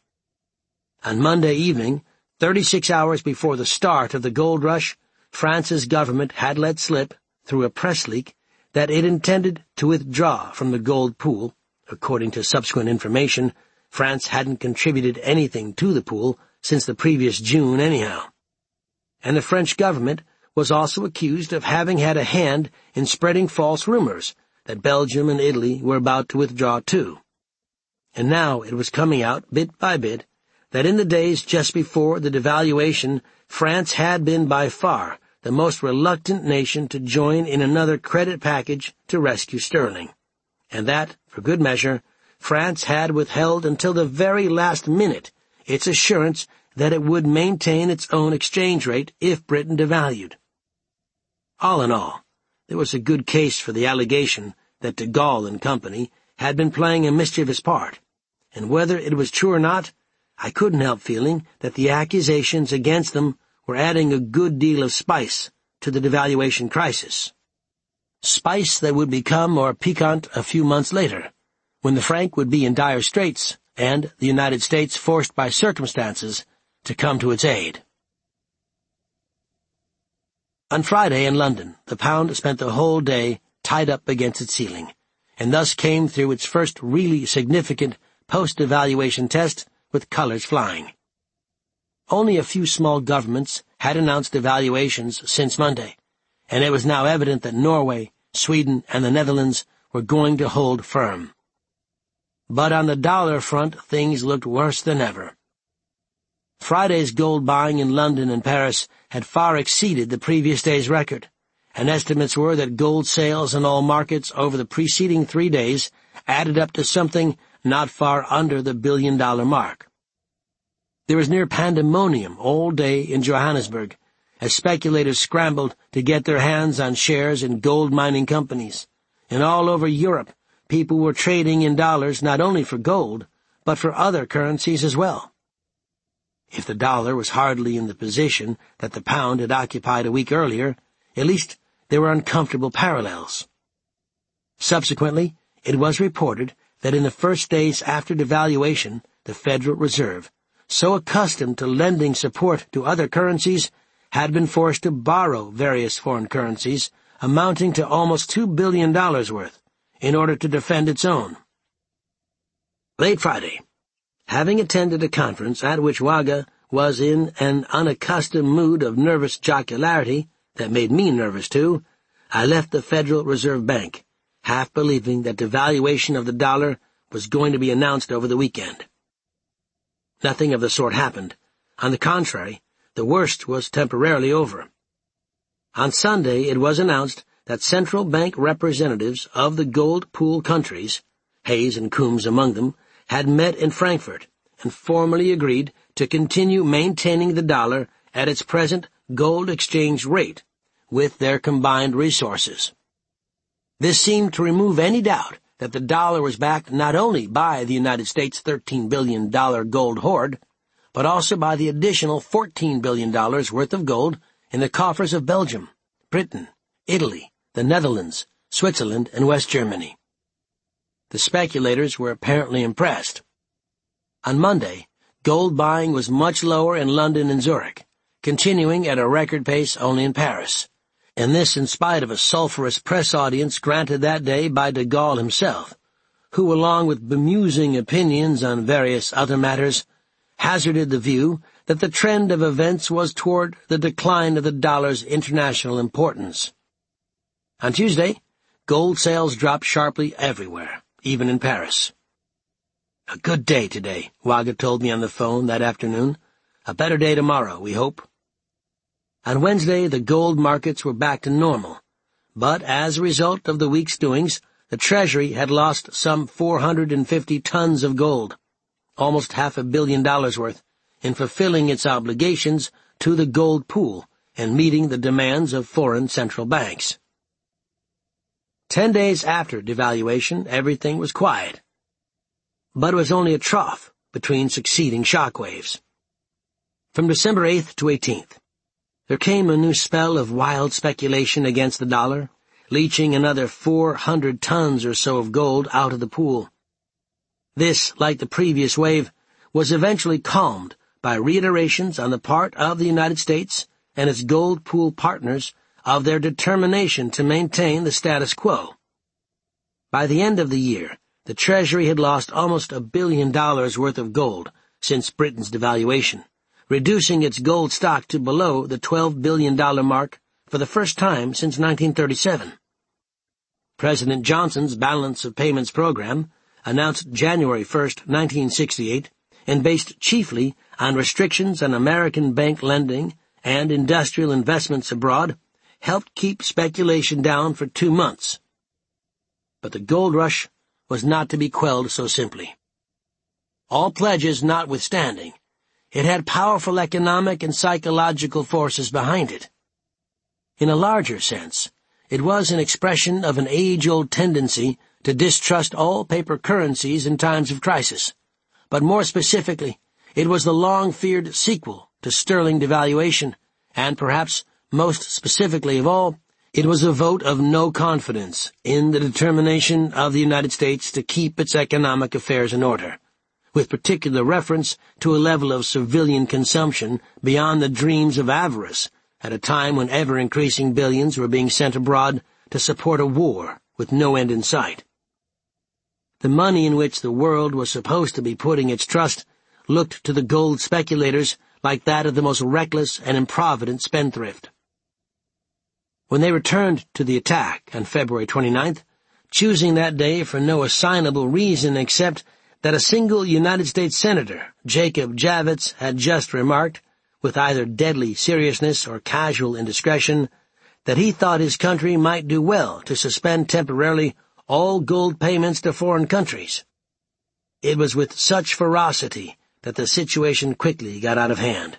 On Monday evening, thirty-six hours before the start of the gold rush, France's government had let slip, through a press leak, that it intended to withdraw from the gold pool. According to subsequent information, France hadn't contributed anything to the pool since the previous June anyhow. And the French government was also accused of having had a hand in spreading false rumors that Belgium and Italy were about to withdraw too. And now it was coming out, bit by bit, that in the days just before the devaluation, France had been by far the most reluctant nation to join in another credit package to rescue sterling, and that, for good measure, France had withheld until the very last minute its assurance that it would maintain its own exchange rate if Britain devalued. All in all, there was a good case for the allegation that de Gaulle and company had been playing a mischievous part, and whether it was true or not, I couldn't help feeling that the accusations against them were adding a good deal of spice to the devaluation crisis. Spice that would become more piquant a few months later, when the franc would be in dire straits and the United States forced by circumstances to come to its aid. On Friday in London, the pound spent the whole day tied up against its ceiling, and thus came through its first really significant post-devaluation test with colors flying. Only a few small governments had announced devaluations since Monday, and it was now evident that Norway, Sweden, and the Netherlands were going to hold firm. But on the dollar front, things looked worse than ever. Friday's gold buying in London and Paris had far exceeded the previous day's record, and estimates were that gold sales in all markets over the preceding three days added up to something not far under the billion-dollar mark. There was near pandemonium all day in Johannesburg, as speculators scrambled to get their hands on shares in gold mining companies, and all over Europe people were trading in dollars not only for gold, but for other currencies as well. If the dollar was hardly in the position that the pound had occupied a week earlier, at least there were uncomfortable parallels. Subsequently, it was reported that in the first days after devaluation, the Federal Reserve, so accustomed to lending support to other currencies, had been forced to borrow various foreign currencies amounting to almost two billion dollars worth, in order to defend its own. Late Friday, having attended a conference at which Wага was in an unaccustomed mood of nervous jocularity that made me nervous too, I left the Federal Reserve Bank, half believing that devaluation of the dollar was going to be announced over the weekend. Nothing of the sort happened. On the contrary, the worst was temporarily over. On Sunday it was announced that central bank representatives of the gold pool countries, Hayes and Coombs among them, had met in Frankfurt and formally agreed to continue maintaining the dollar at its present gold exchange rate with their combined resources. This seemed to remove any doubt that the dollar was backed not only by the United States' thirteen billion dollars gold hoard, but also by the additional fourteen billion dollars worth of gold in the coffers of Belgium, Britain, Italy, the Netherlands, Switzerland, and West Germany. The speculators were apparently impressed. On Monday, gold buying was much lower in London and Zurich, continuing at a record pace only in Paris, and this in spite of a sulphurous press audience granted that day by de Gaulle himself, who, along with bemusing opinions on various other matters, hazarded the view that the trend of events was toward the decline of the dollar's international importance. On Tuesday, gold sales dropped sharply everywhere, even in Paris. "A good day today," Wага told me on the phone that afternoon. "A better day tomorrow, we hope." On Wednesday, the gold markets were back to normal, but as a result of the week's doings, the Treasury had lost some four hundred fifty tons of gold, almost half a billion dollars worth, in fulfilling its obligations to the gold pool and meeting the demands of foreign central banks. Ten days after devaluation, everything was quiet. But it was only a trough between succeeding shock waves. From December eighth to eighteenth, there came a new spell of wild speculation against the dollar, leaching another four hundred tons or so of gold out of the pool. This, like the previous wave, was eventually calmed by reiterations on the part of the United States and its gold pool partners of their determination to maintain the status quo. By the end of the year, the Treasury had lost almost a billion dollars worth of gold since Britain's devaluation, reducing its gold stock to below the twelve billion dollars mark for the first time since nineteen thirty-seven. President Johnson's Balance of Payments program, announced January first, nineteen sixty-eight, and based chiefly on restrictions on American bank lending and industrial investments abroad, helped keep speculation down for two months. But the gold rush was not to be quelled so simply. All pledges notwithstanding, it had powerful economic and psychological forces behind it. In a larger sense, it was an expression of an age-old tendency to distrust all paper currencies in times of crisis. But more specifically, it was the long-feared sequel to sterling devaluation, and perhaps most specifically of all, it was a vote of no confidence in the determination of the United States to keep its economic affairs in order, with particular reference to a level of civilian consumption beyond the dreams of avarice at a time when ever-increasing billions were being sent abroad to support a war with no end in sight. The money in which the world was supposed to be putting its trust looked to the gold speculators like that of the most reckless and improvident spendthrift. When they returned to the attack on February twenty-ninth, choosing that day for no assignable reason except that a single United States Senator, Jacob Javits, had just remarked, with either deadly seriousness or casual indiscretion, that he thought his country might do well to suspend temporarily all gold payments to foreign countries. It was with such ferocity that the situation quickly got out of hand.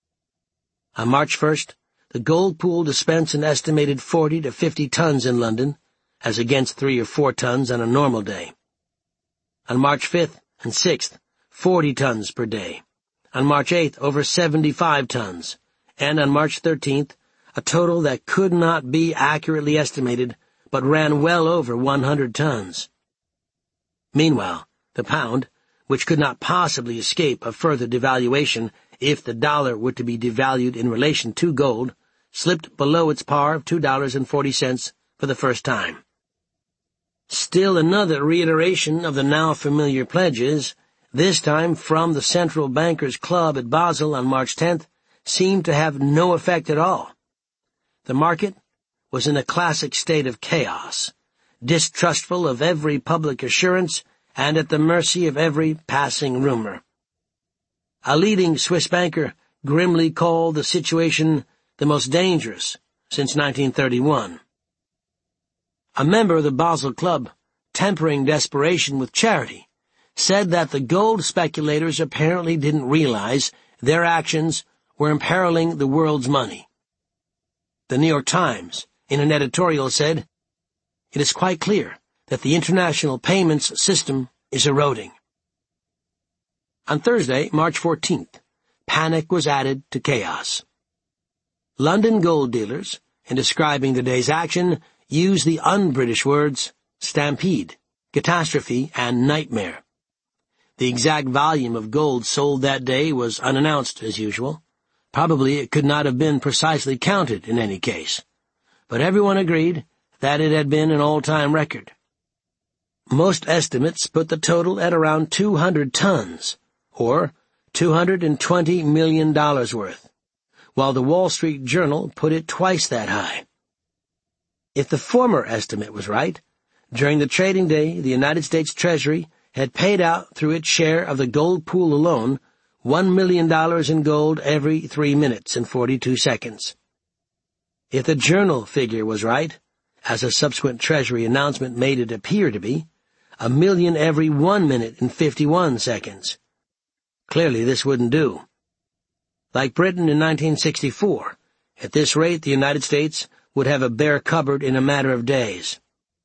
On March first, the gold pool dispensed an estimated forty to fifty tons in London, as against three or four tons on a normal day. On March fifth and sixth, forty tons per day. On March eighth, over seventy-five tons. And on March thirteenth, a total that could not be accurately estimated, but ran well over one hundred tons. Meanwhile, the pound, which could not possibly escape a further devaluation if the dollar were to be devalued in relation to gold, slipped below its par of two dollars and forty cents for the first time. Still another reiteration of the now familiar pledges, this time from the Central Bankers Club at Basel on March tenth, seemed to have no effect at all. The market was in a classic state of chaos, distrustful of every public assurance and at the mercy of every passing rumor. A leading Swiss banker grimly called the situation the most dangerous since nineteen thirty-one. A member of the Basel Club, tempering desperation with charity, said that the gold speculators apparently didn't realize their actions were imperiling the world's money. The New York Times, in an editorial, said, "It is quite clear that the international payments system is eroding." On Thursday, March fourteenth, panic was added to chaos. London gold dealers, in describing the day's action, used the un-British words stampede, catastrophe, and nightmare. The exact volume of gold sold that day was unannounced as usual. Probably it could not have been precisely counted in any case, but everyone agreed that it had been an all-time record. Most estimates put the total at around two hundred tons, or two hundred twenty million dollars worth, while the Wall Street Journal put it twice that high. If the former estimate was right, during the trading day the United States Treasury had paid out through its share of the gold pool alone one million dollars in gold every three minutes and forty-two seconds. If the Journal figure was right, as a subsequent Treasury announcement made it appear to be, a million every one minute and fifty-one seconds. Clearly this wouldn't do. Like Britain in nineteen sixty-four, at this rate the United States would have a bare cupboard in a matter of days.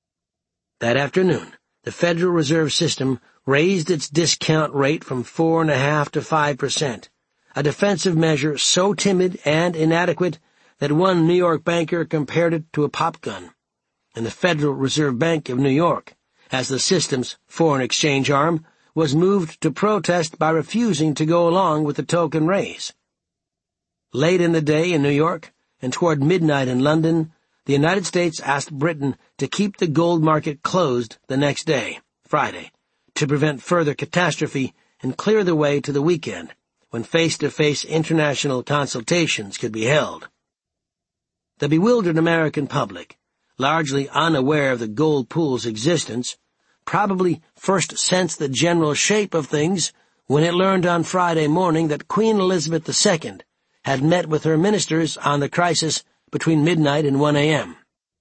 That afternoon, the Federal Reserve System raised its discount rate from four and a half to five percent, a defensive measure so timid and inadequate that one New York banker compared it to a pop gun, and the Federal Reserve Bank of New York, as the system's foreign exchange arm, was moved to protest by refusing to go along with the token raise. Late in the day in New York, and toward midnight in London, the United States asked Britain to keep the gold market closed the next day, Friday, to prevent further catastrophe and clear the way to the weekend, when face-to-face international consultations could be held. The bewildered American public, largely unaware of the gold pool's existence, probably first sensed the general shape of things when it learned on Friday morning that Queen Elizabeth the Second had met with her ministers on the crisis between midnight and one a.m.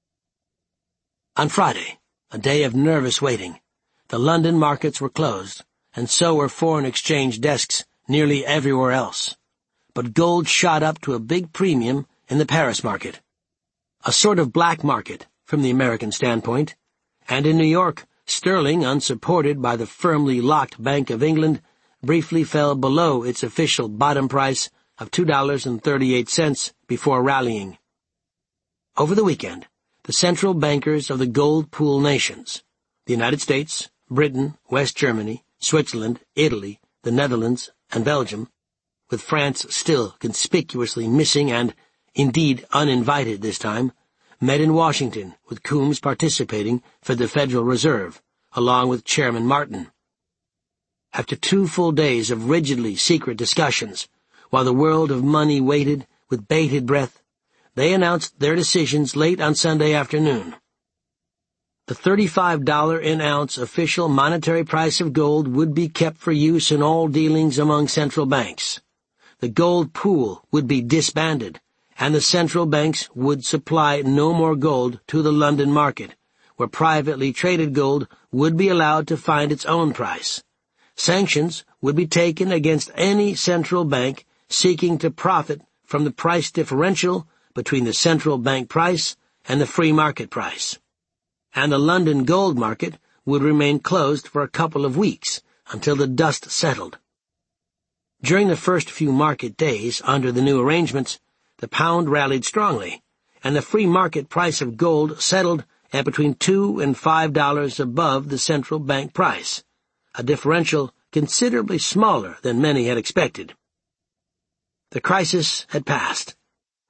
On Friday, a day of nervous waiting, the London markets were closed, and so were foreign exchange desks nearly everywhere else. But gold shot up to a big premium in the Paris market, a sort of black market from the American standpoint, and in New York, sterling, unsupported by the firmly locked Bank of England, briefly fell below its official bottom price of two dollars and thirty-eight cents before rallying. Over the weekend, the central bankers of the gold pool nations, the United States, Britain, West Germany, Switzerland, Italy, the Netherlands, and Belgium, with France still conspicuously missing and, indeed, uninvited this time, met in Washington, with Coombs participating for the Federal Reserve, along with Chairman Martin. After two full days of rigidly secret discussions, while the world of money waited with bated breath, they announced their decisions late on Sunday afternoon. The thirty-five dollars an ounce official monetary price of gold would be kept for use in all dealings among central banks. The gold pool would be disbanded, and the central banks would supply no more gold to the London market, where privately traded gold would be allowed to find its own price. Sanctions would be taken against any central bank seeking to profit from the price differential between the central bank price and the free market price. And the London gold market would remain closed for a couple of weeks until the dust settled. During the first few market days under the new arrangements, the pound rallied strongly, and the free market price of gold settled at between two and five dollars above the central bank price, a differential considerably smaller than many had expected. The crisis had passed,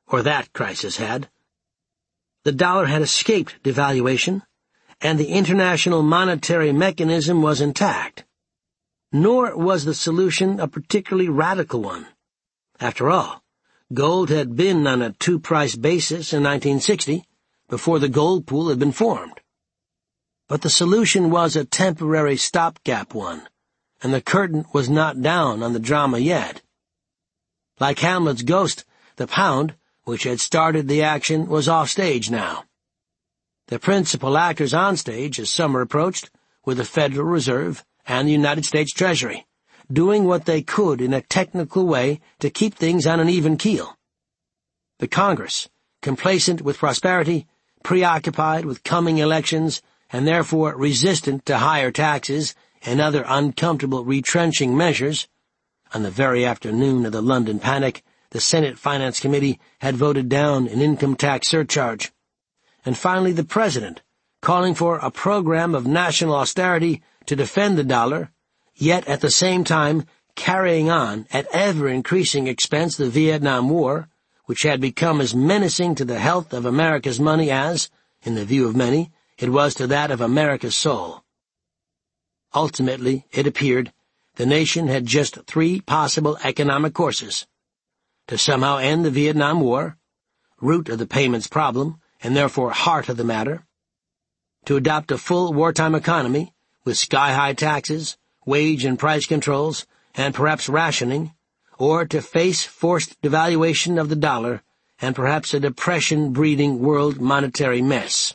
or that crisis had. The dollar had escaped devaluation, and the international monetary mechanism was intact. Nor was the solution a particularly radical one. After all, gold had been on a two-price basis in nineteen sixty, before the gold pool had been formed. But the solution was a temporary stopgap one, and the curtain was not down on the drama yet. Like Hamlet's ghost, the pound, which had started the action, was off stage now. The principal actors on stage, as summer approached, were the Federal Reserve and the United States Treasury, doing what they could in a technical way to keep things on an even keel. The Congress, complacent with prosperity, preoccupied with coming elections, and therefore resistant to higher taxes and other uncomfortable retrenching measures. On the very afternoon of the London panic, the Senate Finance Committee had voted down an income tax surcharge. And finally the President, calling for a program of national austerity to defend the dollar, yet at the same time carrying on at ever-increasing expense the Vietnam War, which had become as menacing to the health of America's money as, in the view of many, it was to that of America's soul. Ultimately, it appeared, the nation had just three possible economic courses: to somehow end the Vietnam War, root of the payments problem, and therefore heart of the matter; to adopt a full wartime economy, with sky-high taxes, wage and price controls, and perhaps rationing; or to face forced devaluation of the dollar, and perhaps a depression-breeding world monetary mess.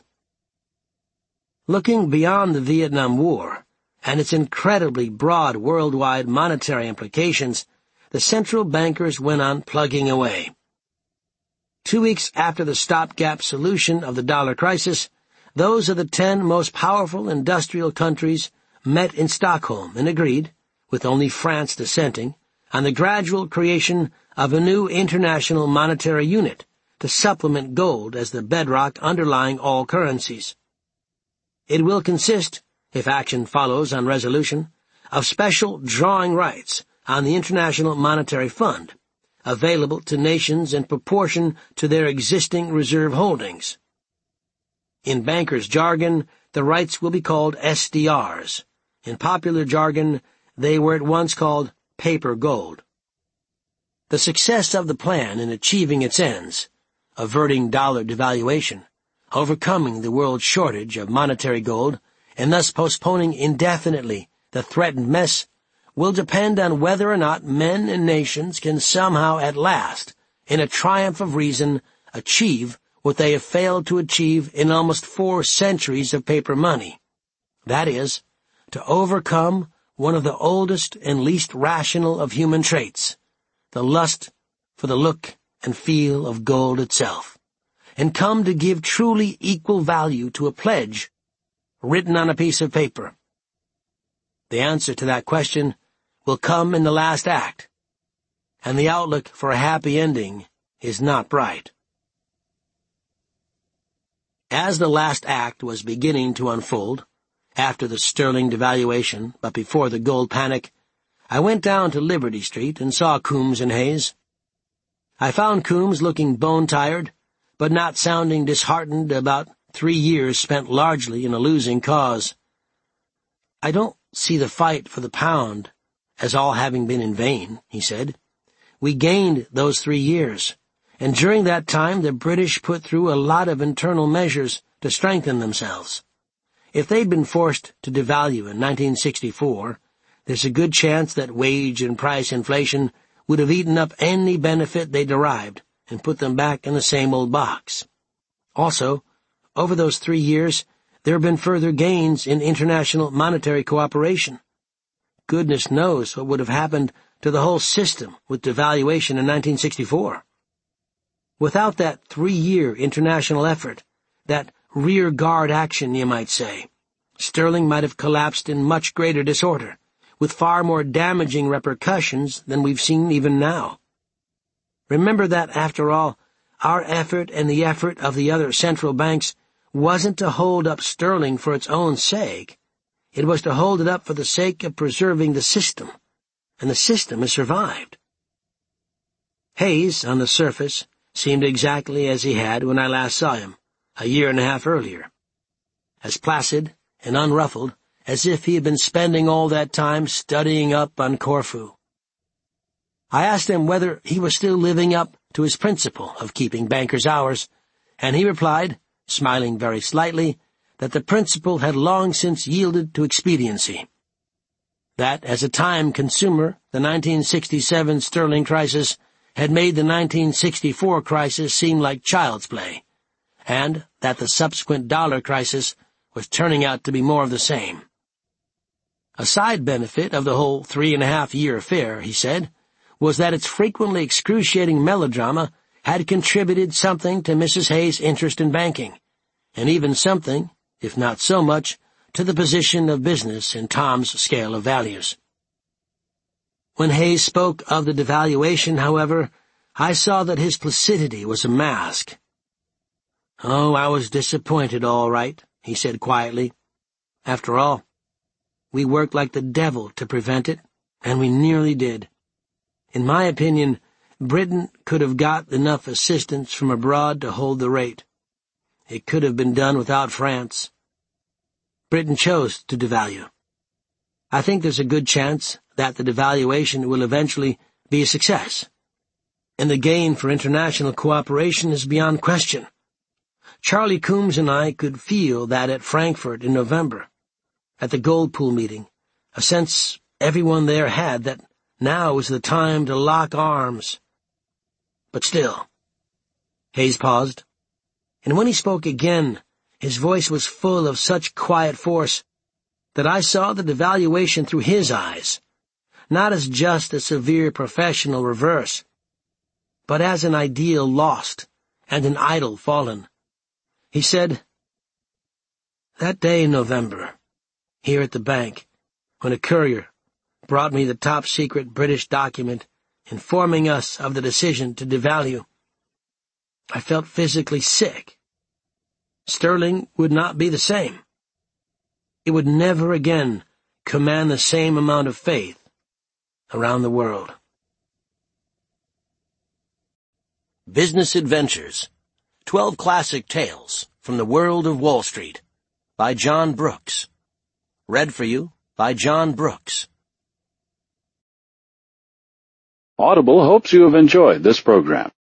Looking beyond the Vietnam War, and its incredibly broad worldwide monetary implications, the central bankers went on plugging away. Two weeks after the stopgap solution of the dollar crisis, those of the ten most powerful industrial countries met in Stockholm and agreed, with only France dissenting, on the gradual creation of a new international monetary unit to supplement gold as the bedrock underlying all currencies. It will consist, if action follows on resolution, of special drawing rights on the International Monetary Fund, available to nations in proportion to their existing reserve holdings. In bankers' jargon, the rights will be called S D Rs. In popular jargon, they were at once called paper gold. The success of the plan in achieving its ends, averting dollar devaluation, overcoming the world shortage of monetary gold, and thus postponing indefinitely the threatened mess, will depend on whether or not men and nations can somehow at last, in a triumph of reason, achieve what they have failed to achieve in almost four centuries of paper money. That is, to overcome one of the oldest and least rational of human traits, the lust for the look and feel of gold itself, and come to give truly equal value to a pledge written on a piece of paper. The answer to that question will come in the last act, and the outlook for a happy ending is not bright. As the last act was beginning to unfold, after the sterling devaluation, but before the gold panic, I went down to Liberty Street and saw Coombs and Hayes. I found Coombs looking bone-tired, but not sounding disheartened about three years spent largely in a losing cause. "I don't see the fight for the pound as all having been in vain," he said. "We gained those three years, and during that time the British put through a lot of internal measures to strengthen themselves. If they'd been forced to devalue in nineteen sixty-four, there's a good chance that wage and price inflation would have eaten up any benefit they derived and put them back in the same old box. Also, over those three years, there have been further gains in international monetary cooperation. Goodness knows what would have happened to the whole system with devaluation in nineteen sixty-four. Without that three-year international effort, that rear-guard action, you might say, sterling might have collapsed in much greater disorder, with far more damaging repercussions than we've seen even now. Remember that, after all, our effort and the effort of the other central banks wasn't to hold up sterling for its own sake. It was to hold it up for the sake of preserving the system, and the system has survived." Hayes, on the surface, seemed exactly as he had when I last saw him, a year and a half earlier. As placid and unruffled as if he had been spending all that time studying up on Corfu. I asked him whether he was still living up to his principle of keeping banker's hours, and he replied, smiling very slightly, that the principle had long since yielded to expediency. That, as a time consumer, the nineteen sixty-seven sterling crisis had made the nineteen sixty-four crisis seem like child's play, and that the subsequent dollar crisis was turning out to be more of the same. A side benefit of the whole three-and-a-half-year affair, he said, was that its frequently excruciating melodrama had contributed something to Missus Hayes' interest in banking, and even something, if not so much, to the position of business in Tom's scale of values. When Hayes spoke of the devaluation, however, I saw that his placidity was a mask. "Oh, I was disappointed, all right," he said quietly. "After all, we worked like the devil to prevent it, and we nearly did. In my opinion, Britain could have got enough assistance from abroad to hold the rate. It could have been done without France. Britain chose to devalue. I think there's a good chance that the devaluation will eventually be a success, and the gain for international cooperation is beyond question. Charlie Coombs and I could feel that at Frankfurt in November, at the Gold Pool meeting, a sense everyone there had that now was the time to lock arms. But still—" Hayes paused, and when he spoke again, his voice was full of such quiet force that I saw the devaluation through his eyes, not as just a severe professional reverse, but as an ideal lost and an idol fallen. He said, "That day in November, here at the bank, when a courier brought me the top-secret British document informing us of the decision to devalue, I felt physically sick. Sterling would not be the same. It would never again command the same amount of faith around the world." Business Adventures, Twelve Classic Tales from the World of Wall Street, by John Brooks. Read for you by John Brooks. Audible hopes you have enjoyed this program.